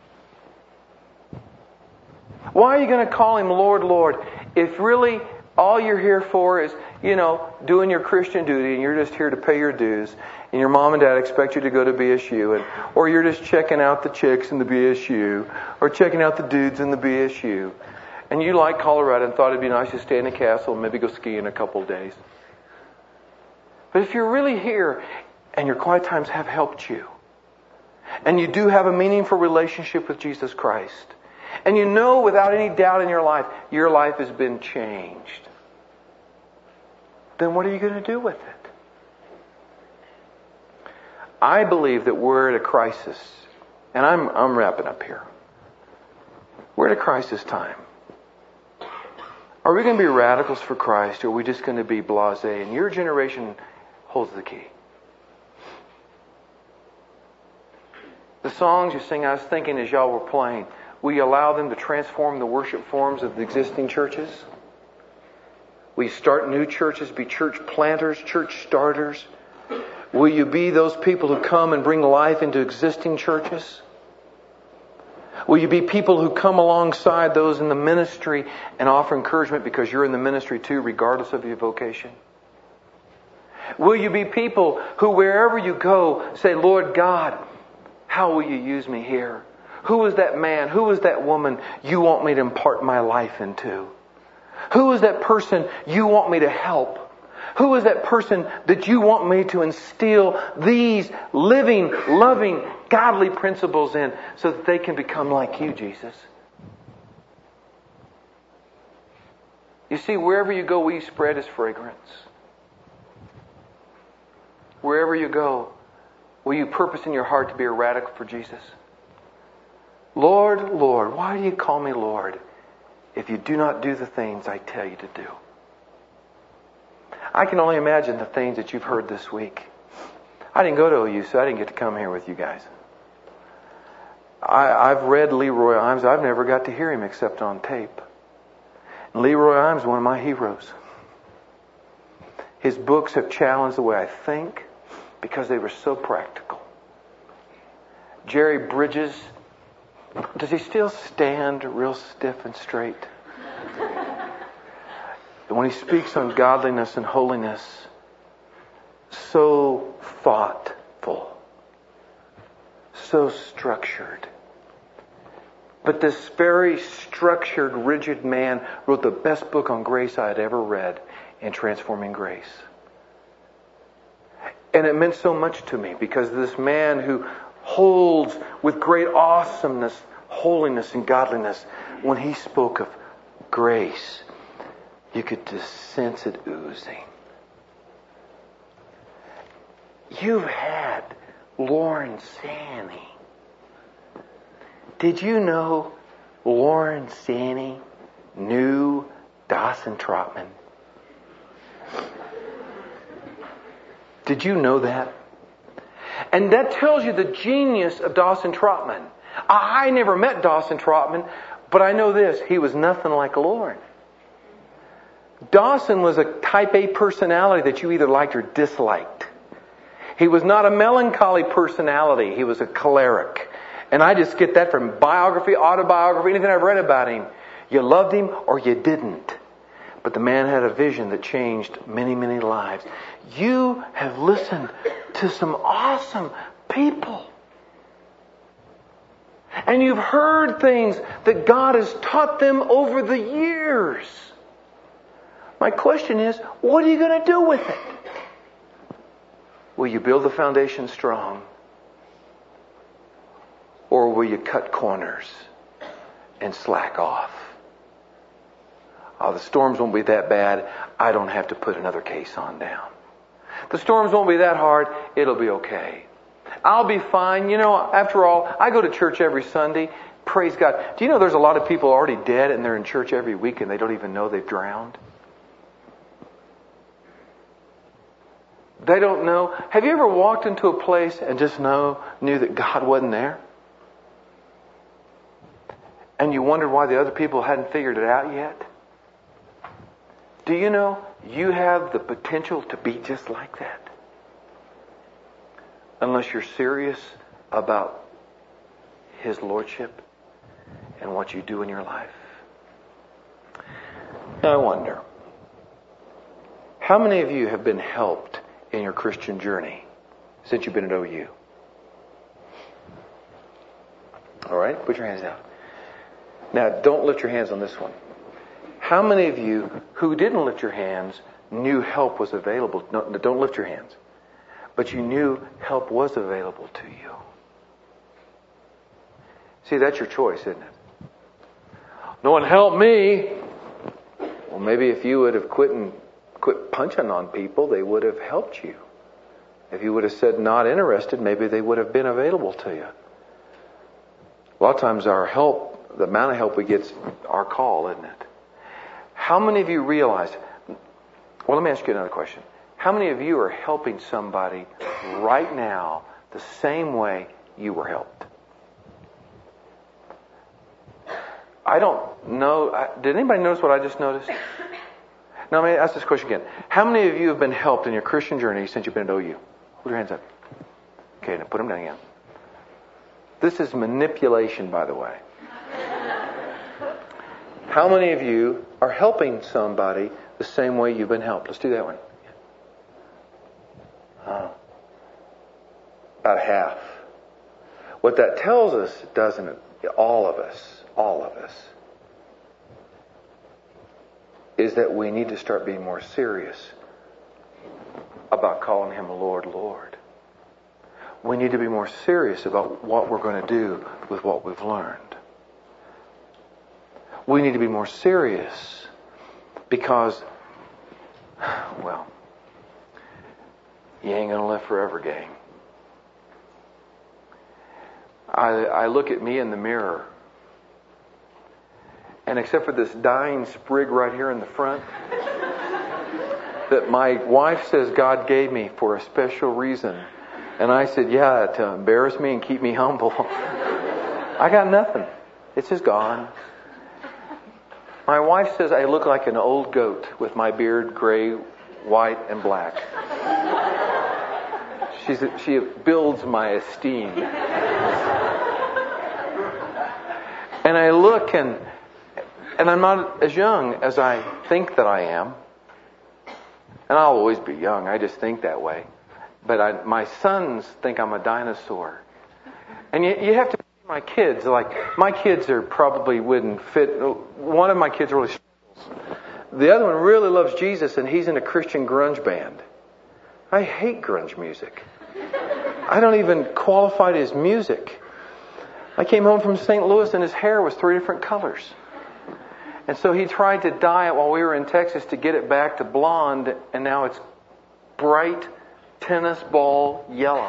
Why are you going to call Him Lord, Lord, if really all you're here for is, you know, doing your Christian duty, and you're just here to pay your dues, and your mom and dad expect you to go to B S U, and or you're just checking out the chicks in the B S U, or checking out the dudes in the B S U, and you like Colorado and thought it'd be nice to stay in the castle and maybe go skiing a couple of days. But if you're really here, and your quiet times have helped you, and you do have a meaningful relationship with Jesus Christ, and you know without any doubt in your life, your life has been changed, then what are you going to do with it? I believe that we're at a crisis, and I'm I'm wrapping up here. We're at a crisis time. Are we going to be radicals for Christ, or are we just going to be blasé? And your generation holds the key. The songs you sing, I was thinking as y'all were playing, will you allow them to transform the worship forms of the existing churches? Will you start new churches, be church planters, church starters? Will you be those people who come and bring life into existing churches? Will you be people who come alongside those in the ministry and offer encouragement because you're in the ministry too, regardless of your vocation? Will you be people who, wherever you go, say, Lord God, how will you use me here? Who is that man? Who is that woman you want me to impart my life into? Who is that person you want me to help? Who is that person that you want me to instill these living, loving, godly principles in so that they can become like you, Jesus? You see, wherever you go, will you spread His fragrance? Wherever you go, will you purpose in your heart to be a radical for Jesus? Lord, Lord, why do you call me Lord if you do not do the things I tell you to do? I can only imagine the things that you've heard this week. I didn't go to O U, so I didn't get to come here with you guys. I, I've read Leroy Imes. I've never got to hear him except on tape. And Leroy Imes is one of my heroes. His books have challenged the way I think because they were so practical. Jerry Bridges, does he still stand real stiff and straight? When he speaks on godliness and holiness, so thoughtful, so structured. But this very structured, rigid man wrote the best book on grace I had ever read in Transforming Grace. And it meant so much to me because this man who holds with great awesomeness, holiness, and godliness, when he spoke of grace, you could just sense it oozing. You've had Lauren Sanny. Did you know Lauren Sanny knew Dawson Trotman? Did you know that? And that tells you the genius of Dawson Trotman. I never met Dawson Trotman, but I know this. He was nothing like Lauren. Dawson was a type A personality that you either liked or disliked. He was not a melancholy personality. He was a choleric. And I just get that from biography, autobiography, anything I've read about him. You loved him or you didn't. But the man had a vision that changed many, many lives. You have listened to some awesome people. And you've heard things that God has taught them over the years. My question is, what are you going to do with it? Will you build the foundation strong? Or will you cut corners and slack off? Oh, the storms won't be that bad. I don't have to put another case on down. The storms won't be that hard. It'll be okay. I'll be fine. You know, after all, I go to church every Sunday. Praise God. Do you know there's a lot of people already dead and they're in church every week and they don't even know they've drowned? They don't know. Have you ever walked into a place and just know knew that God wasn't there? And you wondered why the other people hadn't figured it out yet? Do you know you have the potential to be just like that? Unless you're serious about His Lordship and what you do in your life. Now I wonder, how many of you have been helped in your Christian journey since you've been at O U? All right, put your hands down. Now, don't lift your hands on this one. How many of you who didn't lift your hands knew help was available? No, don't lift your hands. But you knew help was available to you. See, that's your choice, isn't it? No one helped me. Well, maybe if you would have quit and quit punching on people, they would have helped you. If you would have said not interested, maybe they would have been available to you. A lot of times our help, the amount of help we get is our call, isn't it? How many of you realize, well, let me ask you another question. How many of you are helping somebody right now the same way you were helped? I don't know. Did anybody notice what I just noticed? Now, let me ask this question again. How many of you have been helped in your Christian journey since you've been at O U? Put your hands up. Okay, now put them down again. This is manipulation, by the way. How many of you are helping somebody the same way you've been helped? Let's do that one. Uh, about half. What that tells us, doesn't it? All of us, all of us, is that we need to start being more serious about calling Him Lord, Lord. We need to be more serious about what we're going to do with what we've learned. We need to be more serious Because, well, you ain't going to live forever, gang. I, I look at me in the mirror, and except for this dying sprig right here in the front, that my wife says God gave me for a special reason. And I said, yeah, to embarrass me and keep me humble. I got nothing. It's just gone. My wife says I look like an old goat with my beard gray, white, and black. She's, she builds my esteem. And I look and and I'm not as young as I think that I am. And I'll always be young. I just think that way. But I, my sons think I'm a dinosaur. And you, you have to my kids, like, my kids are probably wouldn't fit. One of my kids really struggles. The other one really loves Jesus, and he's in a Christian grunge band. I hate grunge music. I don't even qualify it as music. I came home from Saint Louis, and his hair was three different colors. And so he tried to dye it while we were in Texas to get it back to blonde, and now it's bright tennis ball yellow.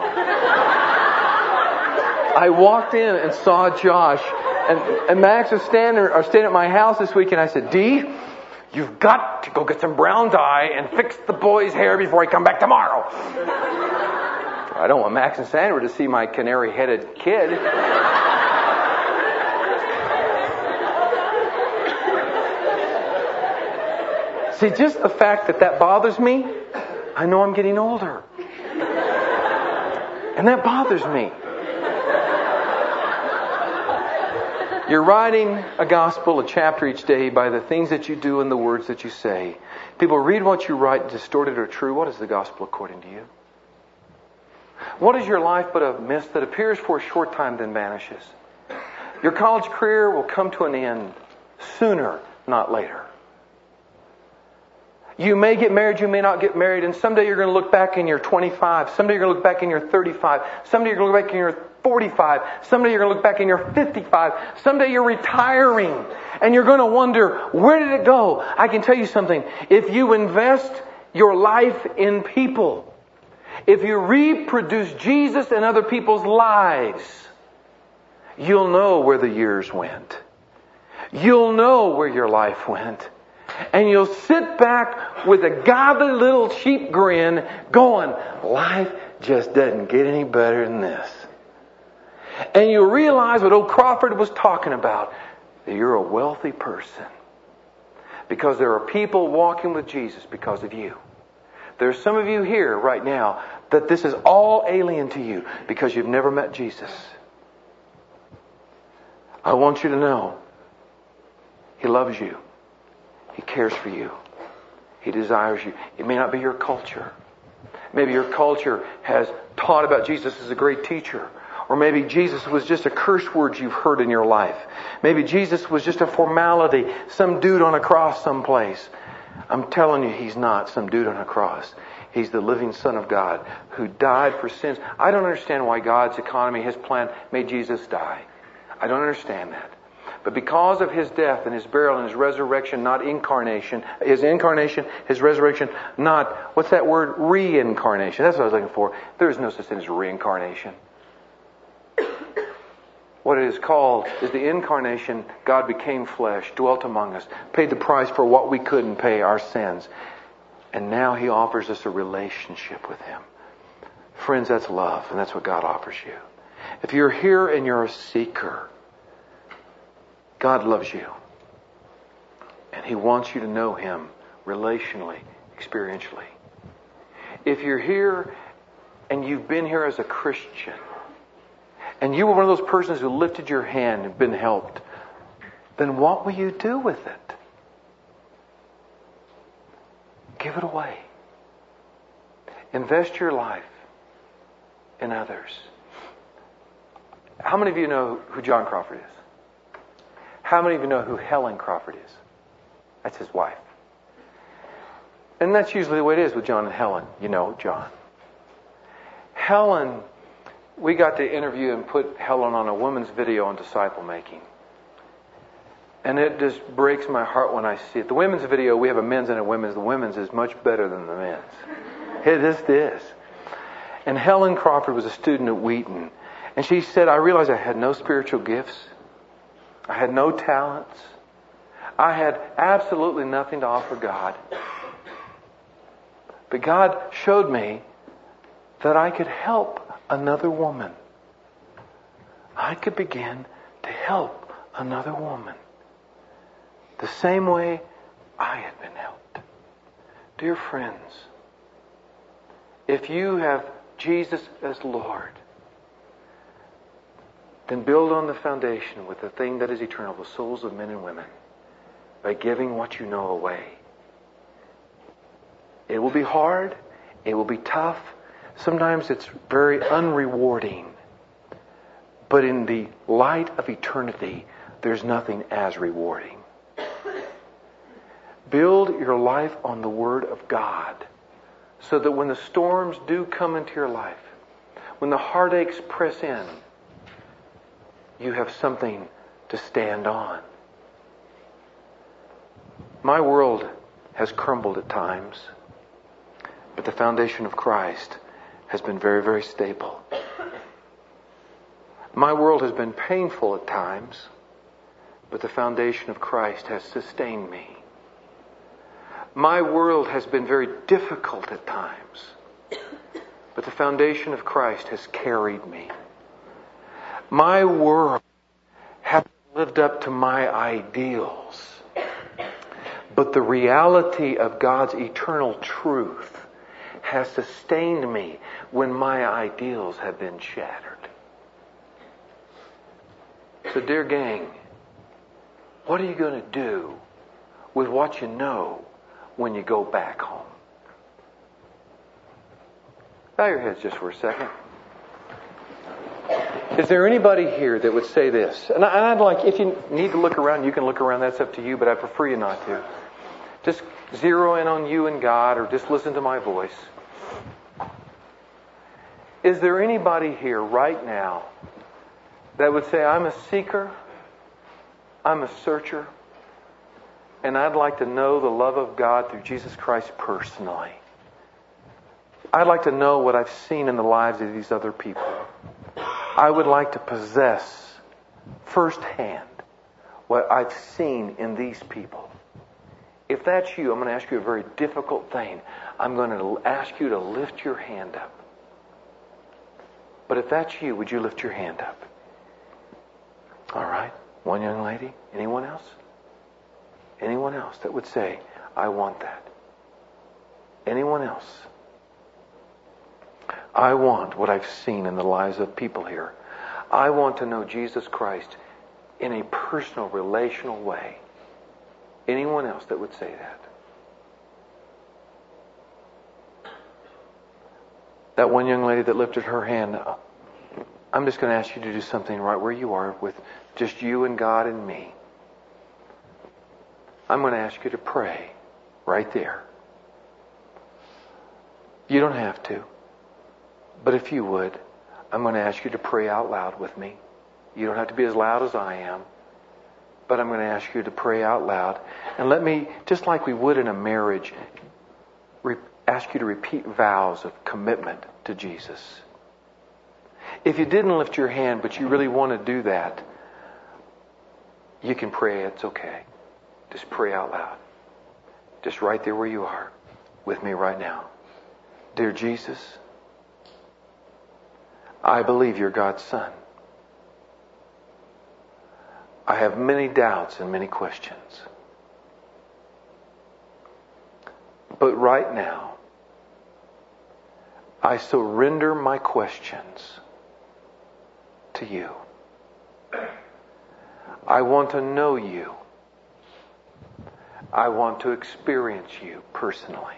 I walked in and saw Josh, and, and Max was standing, or staying at my house this week, and I said, Dee, you've got to go get some brown dye and fix the boy's hair before I come back tomorrow. I don't want Max and Sandra to see my canary-headed kid. See, just the fact that that bothers me, I know I'm getting older. And that bothers me. You're writing a gospel, a chapter each day by the things that you do and the words that you say. People read what you write, distorted or true. What is the gospel according to you? What is your life but a mist that appears for a short time then vanishes? Your college career will come to an end sooner, not later. You may get married, you may not get married, and someday you're going to look back and you're twenty-five. Someday you're going to look back and you're thirty-five. Someday you're going to look back and you're forty-five. Someday you're going to look back and you're fifty-five. Someday you're retiring and you're going to wonder, where did it go? I can tell you something. If you invest your life in people, if you reproduce Jesus in other people's lives, you'll know where the years went. You'll know where your life went. And you'll sit back with a godly little cheap grin going, life just doesn't get any better than this. And you'll realize what old Crawford was talking about, that you're a wealthy person. Because there are people walking with Jesus because of you. There's some of you here right now that this is all alien to you because you've never met Jesus. I want you to know He loves you. He cares for you. He desires you. It may not be your culture. Maybe your culture has taught about Jesus as a great teacher. Or maybe Jesus was just a curse word you've heard in your life. Maybe Jesus was just a formality, some dude on a cross someplace. I'm telling you, He's not some dude on a cross. He's the living Son of God who died for sins. I don't understand why God's economy, His plan, made Jesus die. I don't understand that. But because of His death and His burial and His resurrection, not incarnation, His incarnation, His resurrection, not, what's that word? Reincarnation. That's what I was looking for. There is no such thing as reincarnation. What it is called is the incarnation. God became flesh, dwelt among us, paid the price for what we couldn't pay, our sins. And now He offers us a relationship with Him. Friends, that's love, and that's what God offers you. If you're here and you're a seeker, God loves you. And He wants you to know Him relationally, experientially. If you're here and you've been here as a Christian, and you were one of those persons who lifted your hand and been helped, then what will you do with it? Give it away. Invest your life in others. How many of you know who John Crawford is? How many of you know who Helen Crawford is? That's his wife. And that's usually the way it is with John and Helen. You know John. Helen, we got to interview and put Helen on a woman's video on disciple making. And it just breaks my heart when I see it. The women's video, we have a men's and a women's. The women's is much better than the men's. It just is. And Helen Crawford was a student at Wheaton. And she said, I realized I had no spiritual gifts. I had no talents. I had absolutely nothing to offer God. But God showed me that I could help another woman. I could begin to help another woman the same way I had been helped. Dear friends, if you have Jesus as Lord, then build on the foundation with the thing that is eternal, the souls of men and women, by giving what you know away. It will be hard. It will be tough. Sometimes it's very unrewarding. But in the light of eternity, there's nothing as rewarding. Build your life on the Word of God so that when the storms do come into your life, when the heartaches press in, you have something to stand on. My world has crumbled at times, but the foundation of Christ has been very, very stable. My world has been painful at times, but the foundation of Christ has sustained me. My world has been very difficult at times, but the foundation of Christ has carried me. My world hasn't lived up to my ideals, but the reality of God's eternal truth has sustained me when my ideals have been shattered. So, dear gang, what are you going to do with what you know when you go back home? Bow your heads just for a second. Is there anybody here that would say this? And I'd like, if you need to look around, you can look around. That's up to you, but I prefer you not to. Just zero in on you and God, or just listen to my voice. Is there anybody here right now that would say, I'm a seeker, I'm a searcher, and I'd like to know the love of God through Jesus Christ personally? I'd like to know what I've seen in the lives of these other people. I would like to possess firsthand what I've seen in these people. If that's you, I'm going to ask you a very difficult thing. I'm going to ask you to lift your hand up. But if that's you, would you lift your hand up? All right. One young lady. Anyone else? Anyone else that would say, I want that? Anyone else? I want what I've seen in the lives of people here. I want to know Jesus Christ in a personal, relational way. Anyone else that would say that? That one young lady that lifted her hand, I'm just going to ask you to do something right where you are with just you and God and me. I'm going to ask you to pray right there. You don't have to. But if you would, I'm going to ask you to pray out loud with me. You don't have to be as loud as I am. But I'm going to ask you to pray out loud. And let me, just like we would in a marriage, re- ask you to repeat vows of commitment to Jesus. If you didn't lift your hand, but you really want to do that, you can pray. It's okay. Just pray out loud. Just right there where you are with me right now. Dear Jesus, I believe you're God's Son. I have many doubts and many questions. But right now, I surrender my questions to you. I want to know you. I want to experience you personally.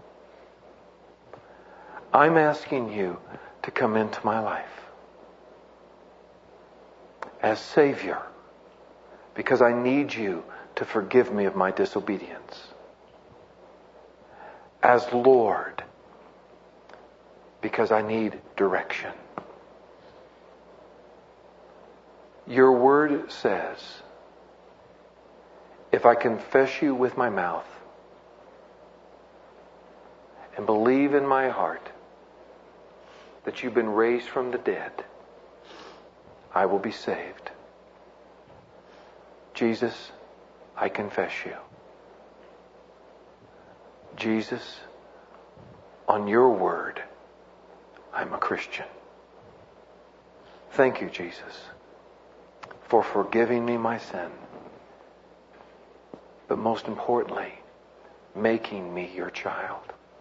I'm asking you to come into my life as Savior, because I need you to forgive me of my disobedience. As Lord, because I need direction. Your word says if I confess you with my mouth and believe in my heart that you've been raised from the dead, I will be saved. Jesus, I confess you. Jesus, on your word, I'm a Christian. Thank you, Jesus, for forgiving me my sin. But most importantly, making me your child.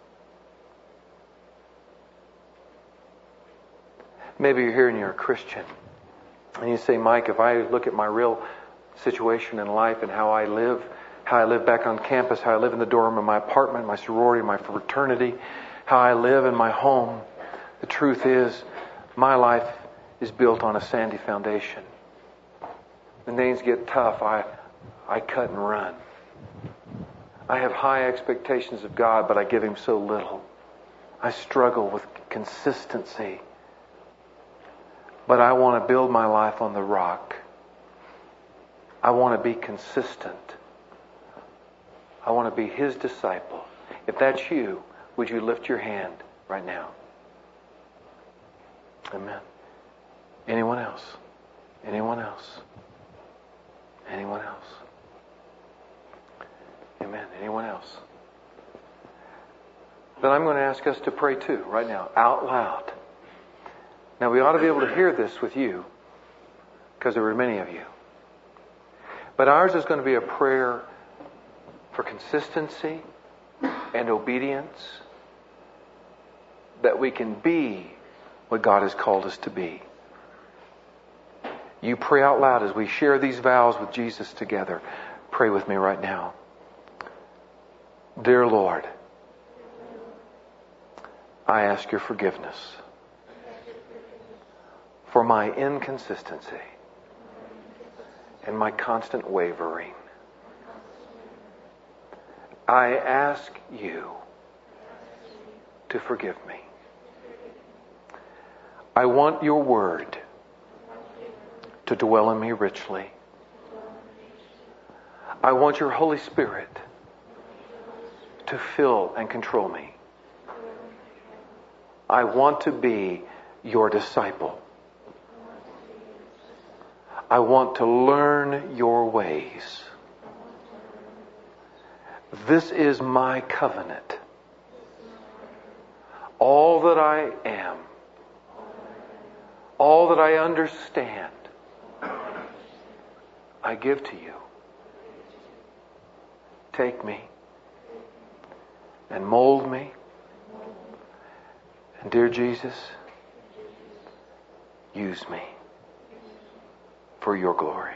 Maybe you're here and you're a Christian. And you say, Mike, if I look at my real situation in life and how I live, how I live back on campus, how I live in the dorm in my apartment, my sorority, my fraternity, how I live in my home, the truth is, my life is built on a sandy foundation. When things get tough, I, I cut and run. I have high expectations of God, but I give Him so little. I struggle with consistency. But I want to build my life on the rock. I want to be consistent. I want to be His disciple. If that's you, would you lift your hand right now? Amen. Anyone else? Anyone else? Anyone else? Amen. Anyone else? Then I'm going to ask us to pray too, right now, out loud. Now we ought to be able to hear this with you, because there were many of you. But ours is going to be a prayer for consistency and obedience, that we can be what God has called us to be. You pray out loud as we share these vows with Jesus together. Pray with me right now. Dear Lord, I ask your forgiveness for my inconsistency and my constant wavering. I ask you to forgive me. I want your word to dwell in me richly. I want your Holy Spirit to fill and control me. I want to be your disciple. I want to learn your ways. This is my covenant. All that I am, all that I understand, I give to you. Take me and mold me. And dear Jesus, use me for your glory.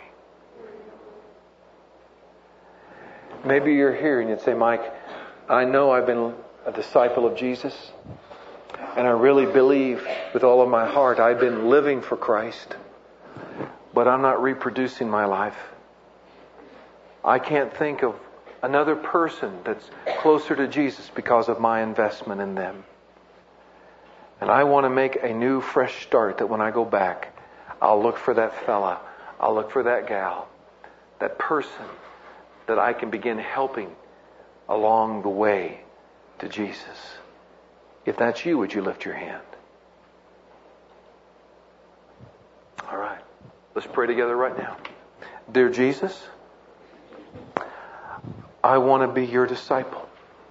Maybe you're here and you'd say, Mike, I know I've been a disciple of Jesus, and I really believe with all of my heart I've been living for Christ, but I'm not reproducing my life. I can't think of another person that's closer to Jesus because of my investment in them. And I want to make a new, fresh start, that when I go back, I'll look for that fella, I'll look for that gal, that person that I can begin helping along the way to Jesus. If that's you, would you lift your hand? All right. Let's pray together right now. Dear Jesus, I want to be your disciple.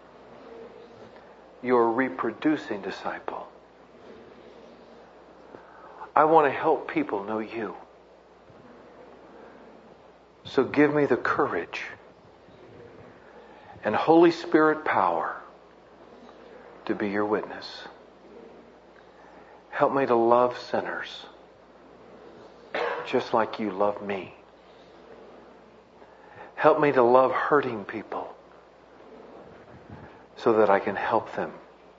Your reproducing disciple. I want to help people know you. So give me the courage and Holy Spirit power to be your witness. Help me to love sinners just like you love me. Help me to love hurting people so that I can help them.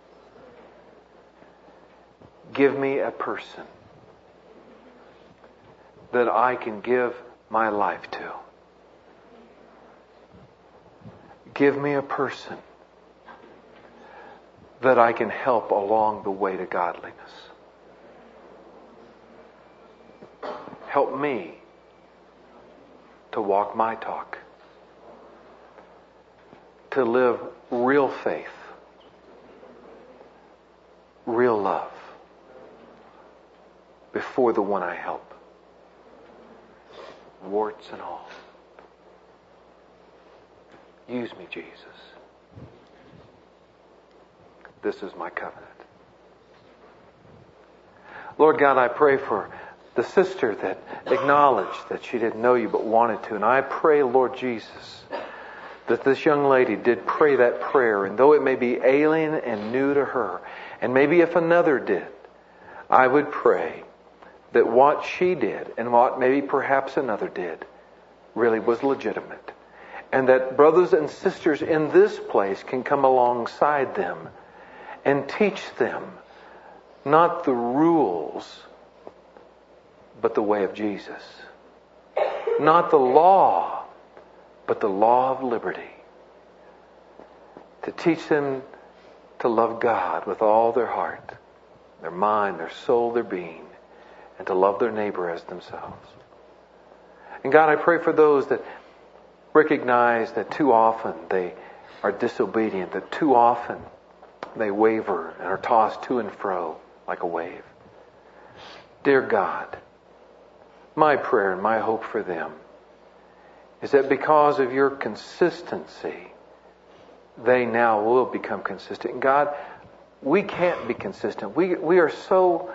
Give me a person that I can give my life to. Give me a person that I can help along the way to godliness. Help me to walk my talk. to live real faith, real love before the one I help. Warts and all. Use me, Jesus. This is my covenant. Lord God, I pray for the sister that acknowledged that she didn't know you but wanted to. And I pray, Lord Jesus, that this young lady did pray that prayer. And though it may be alien and new to her, and maybe if another did, I would pray that what she did and what maybe perhaps another did really was legitimate. And that brothers and sisters in this place can come alongside them and teach them not the rules, but the way of Jesus. Not the law, but the law of liberty. To teach them to love God with all their heart, their mind, their soul, their being, and to love their neighbor as themselves. And God, I pray for those that recognize that too often they are disobedient, that too often they waver and are tossed to and fro like a wave. Dear God, my prayer and my hope for them is that because of your consistency, they now will become consistent. God, we can't be consistent. We, we are so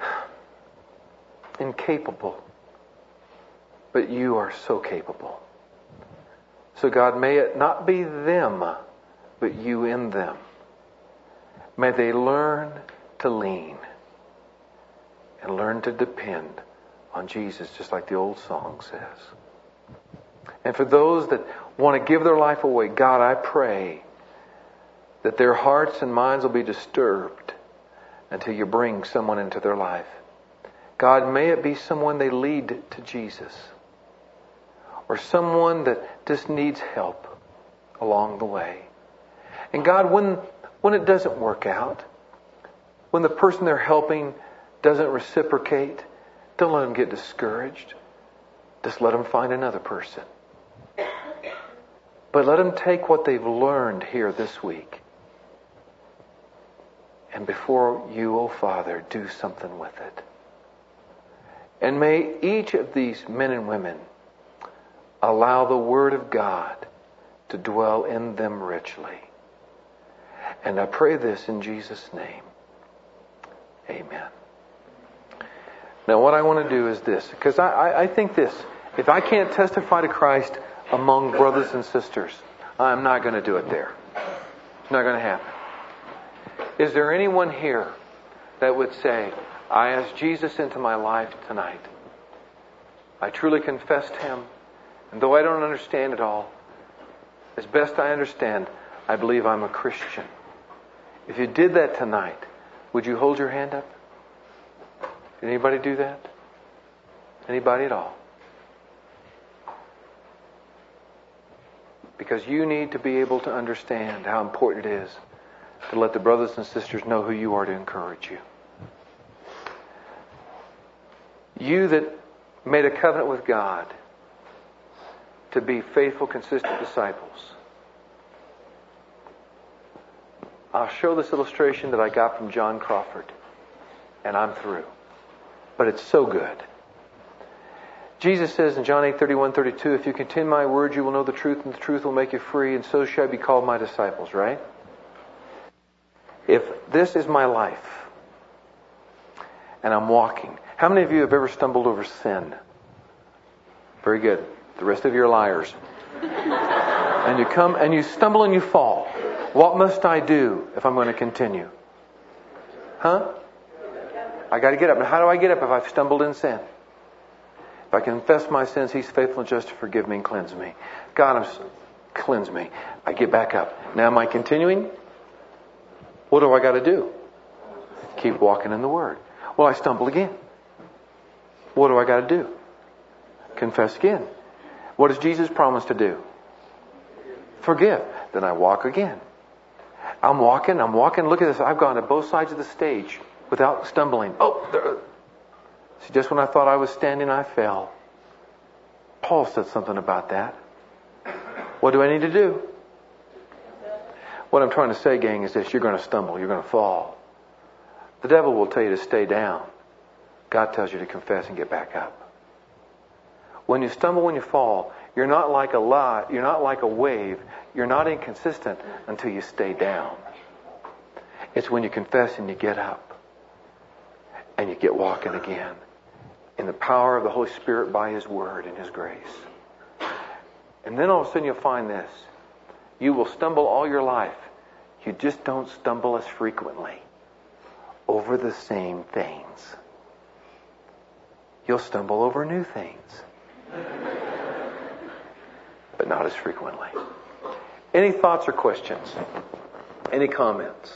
incapable, but you are so capable. So God, may it not be them, but you in them. May they learn to lean and learn to depend on Jesus, just like the old song says. And for those that want to give their life away, God, I pray that their hearts and minds will be disturbed until you bring someone into their life. God, may it be someone they lead to Jesus, or someone that just needs help along the way. And God, when when it doesn't work out, when the person they're helping doesn't reciprocate, don't let them get discouraged. Just let them find another person. But let them take what they've learned here this week, and before you, oh Father, do something with it. And may each of these men and women allow the Word of God to dwell in them richly. And I pray this in Jesus' name. Amen. Now what I want to do is this, because I, I, I think this, if I can't testify to Christ among brothers and sisters, I'm not going to do it there. It's not going to happen. Is there anyone here that would say, I asked Jesus into my life tonight. I truly confessed Him, and though I don't understand it all, as best I understand, I believe I'm a Christian. If you did that tonight, would you hold your hand up? Did anybody do that? Anybody at all? Because you need to be able to understand how important it is to let the brothers and sisters know who you are to encourage you. You that made a covenant with God to be faithful, consistent disciples. I'll show this illustration that I got from John Crawford, and I'm through. But it's so good. Jesus says in John eight thirty-one thirty-two, if you continue my word, you will know the truth, and the truth will make you free, and so shall you be called my disciples, right? If this is my life, and I'm walking, how many of you have ever stumbled over sin? Very good. The rest of you are liars. And you come and you stumble and you fall. What must I do if I'm going to continue? Huh? I got to get up. And how do I get up if I've stumbled in sin? If I confess my sins, He's faithful and just to forgive me and cleanse me. God, I'm, cleanse me. I get back up. Now, am I continuing? What do I got to do? Keep walking in the Word. Well, I stumble again. What do I got to do? Confess again. What does Jesus promise to do? Forgive. Then I walk again. I'm walking, I'm walking. Look at this. I've gone to both sides of the stage without stumbling. Oh, there. See, just when I thought I was standing, I fell. Paul said something about that. What do I need to do? What I'm trying to say, gang, is this. You're going to stumble. You're going to fall. The devil will tell you to stay down. God tells you to confess and get back up. When you stumble, when you fall, you're not like a lot. You're not like a wave. You're not inconsistent until you stay down. It's when you confess and you get up and you get walking again in the power of the Holy Spirit by His Word and His grace. And then all of a sudden you'll find this. You will stumble all your life. You just don't stumble as frequently over the same things. You'll stumble over new things, but not as frequently. Any thoughts or questions? Any comments?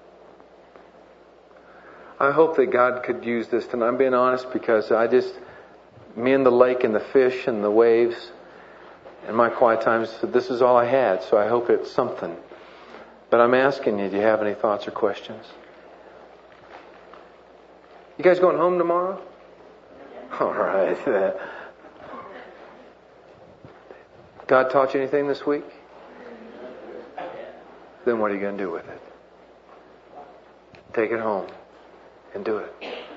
I hope that God could use this tonight. I'm being honest because I just, me and the lake and the fish and the waves and my quiet times, this is all I had. So I hope it's something. But I'm asking you, do you have any thoughts or questions? You guys going home tomorrow? All right. God taught you anything this week? Then what are you going to do with it? Take it home and do it.